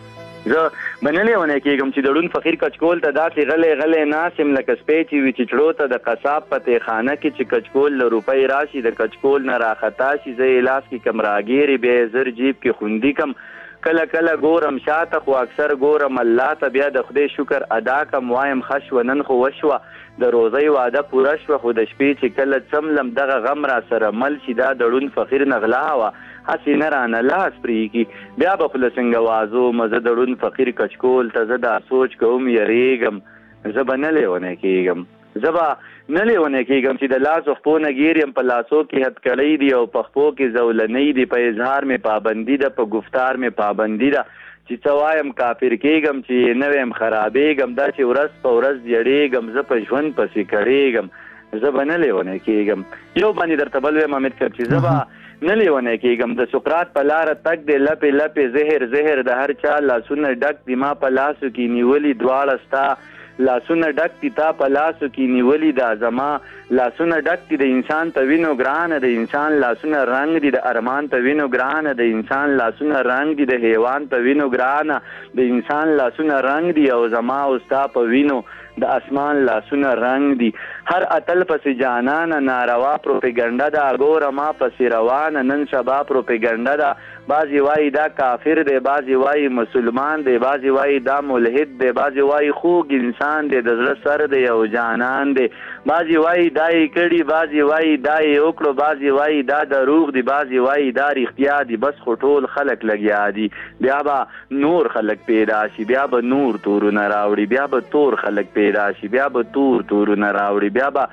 زه به نه لیونه کېږم چې د ړوند فقیر کچکول ته داسې غلی غلی ناست یم لکه سپی چې وي چې چړو ته د قصاب په تېخانه کې چې کچکول له روپۍ راشي د کچکول نه راخطا شي زه یې لاس کې کم راګیرې بیا یې زر جیب کې خوندي کم کله کله ګورم شاته خو اکثر ګورم الله ته بیا د خدای شکر ادا کم وایم ښه شوه نن خو وشوه د روزۍ واده پوره شوه خو د شپې چې کله څملم دغه غم را سره مل شي دا د ړوند فقیر نغلا وه هسې نه رانه لاس پرېږي بیا به خوله څنګه وازوم زه د ړوند فقیر کچکول ته زه دا سوچ کوم یریږم زه به نه لیونه کېږم زه به نه لیونه کېږم چې د لاسو خپو نه ګیر یم په لاسو کې هتکړۍ دي او په خپو کې زولنۍ دي په اظهار مې پابندي ده په گفتار مې پابندي ده چې څه وایم کافر کېږم چې نه ویم خرابېږم دا چې ورځ په ورځ زیړېږم زه په ژوند پسې کړېږم زه به نه لیونه کېږم یو باندې درته بل ویم امید صاحب چې زه به نه لیونه کېږم د سقراط په لاره تګ دی لپې لپې زهر زهر د هر چا لاسونه ډک دي ما په لاسو کې نیولي دواړه ستا لاسونه ډک دي تا په لاسو کې نیولي دا زما لاسونه ډک دي د انسان په وینو ګرانه د انسان لاسونه رنګ دي د ارمان په وینو ګرانه د انسان لاسونه رنګ دي د حیوان په وینو ګرانه د انسان لاسونه رنګ دي او زما او ستا په وینو د اسمان لاسونه رنګ دي هر اتل پسې جانانه ناروا پروپیګنډه ده ګوره ما پسې روانه نن سبا پروپیګنډه ده بعضې وایي دا کافر دی بعضې وایي مسلمان دی بعضې وایي دا ملحد دی بعضې وایي خوږ انسان دی د زړه سر دی او جانان دی بعضې وایي دا یې کړي بعضې وایي دا یې وکړو بعضې وایي دا دروغ دی بعضې وایي دا رښتیا دي بس خو ټول خلک لګیا دي بیا به نور خلک پیدا شي بیا به نور تورونه راوړي بیا به تور خلک پیدا شي بیا به تور تورونه راوړي بیا به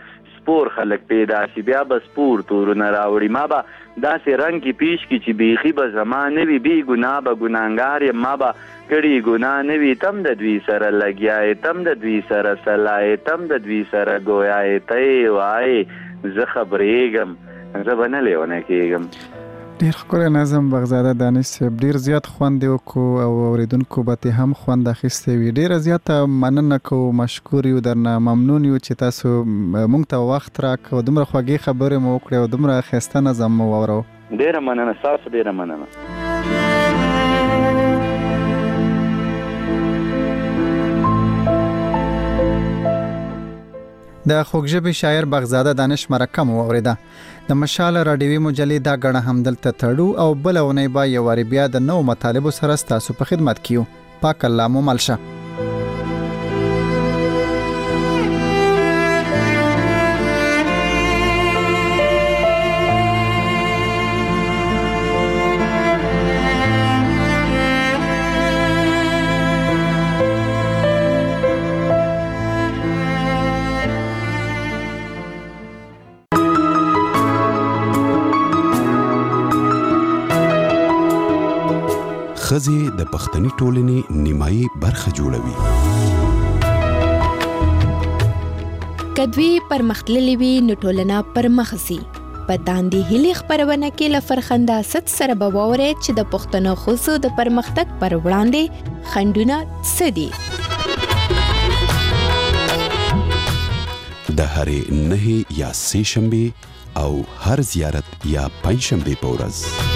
سپور خلک پیدا شي بیا به سپور تورونه راوړي ما به داسې رنګ کې پیش کړي چې بیخي به زما نه وي بې ګناه به ګناهګار یم ما به کړي ګناه نه وي تم د دوی سره لګیا یې تم د دوی سره سلا یې تم د دوی سره ګویا یې ته یې وایې زه خبرېږم زه به نه لیونه کېږم. ډیر ښکلی نظم بغزاده دانش صاحب، ډیر زیات خوند یې وکړو او اوریدونکو به ترې هم خوند اخیستی وي. ډیره زیاته مننه کوو، مشکور یو، درنه ممنون یو چې تاسو موږ ته وخت راکړ او دومره خوږې خبرې مو وکړې او دومره ښایسته نظم مو واورو. ډیره مننه ستاسو، ډیره مننه. د خوږژبې شاعر بغزاده دانش مرکه مو واورېده. د مشال راډیوي مجلې دا غړه هم دلته تړو او بل اونۍ به یو واری بیا د نو مطالبو سره ستاسو په خدمت کې یو. پاک الله مو ملشه. ښځې د پښتني ټولنې نیمایي برخه جوړوي. که دوی پرمختللي وي نو ټولنه پرمخ ځي. په داندې هیلې خپرونه کې له فرخنداست سره به واورئ چې د پښتنو ښځو د پرمختګ پر وړاندې خنډونه څه دي. د هرې نهې یا سې شنبې او هر زیارت یا پنځ شنبې په ورځ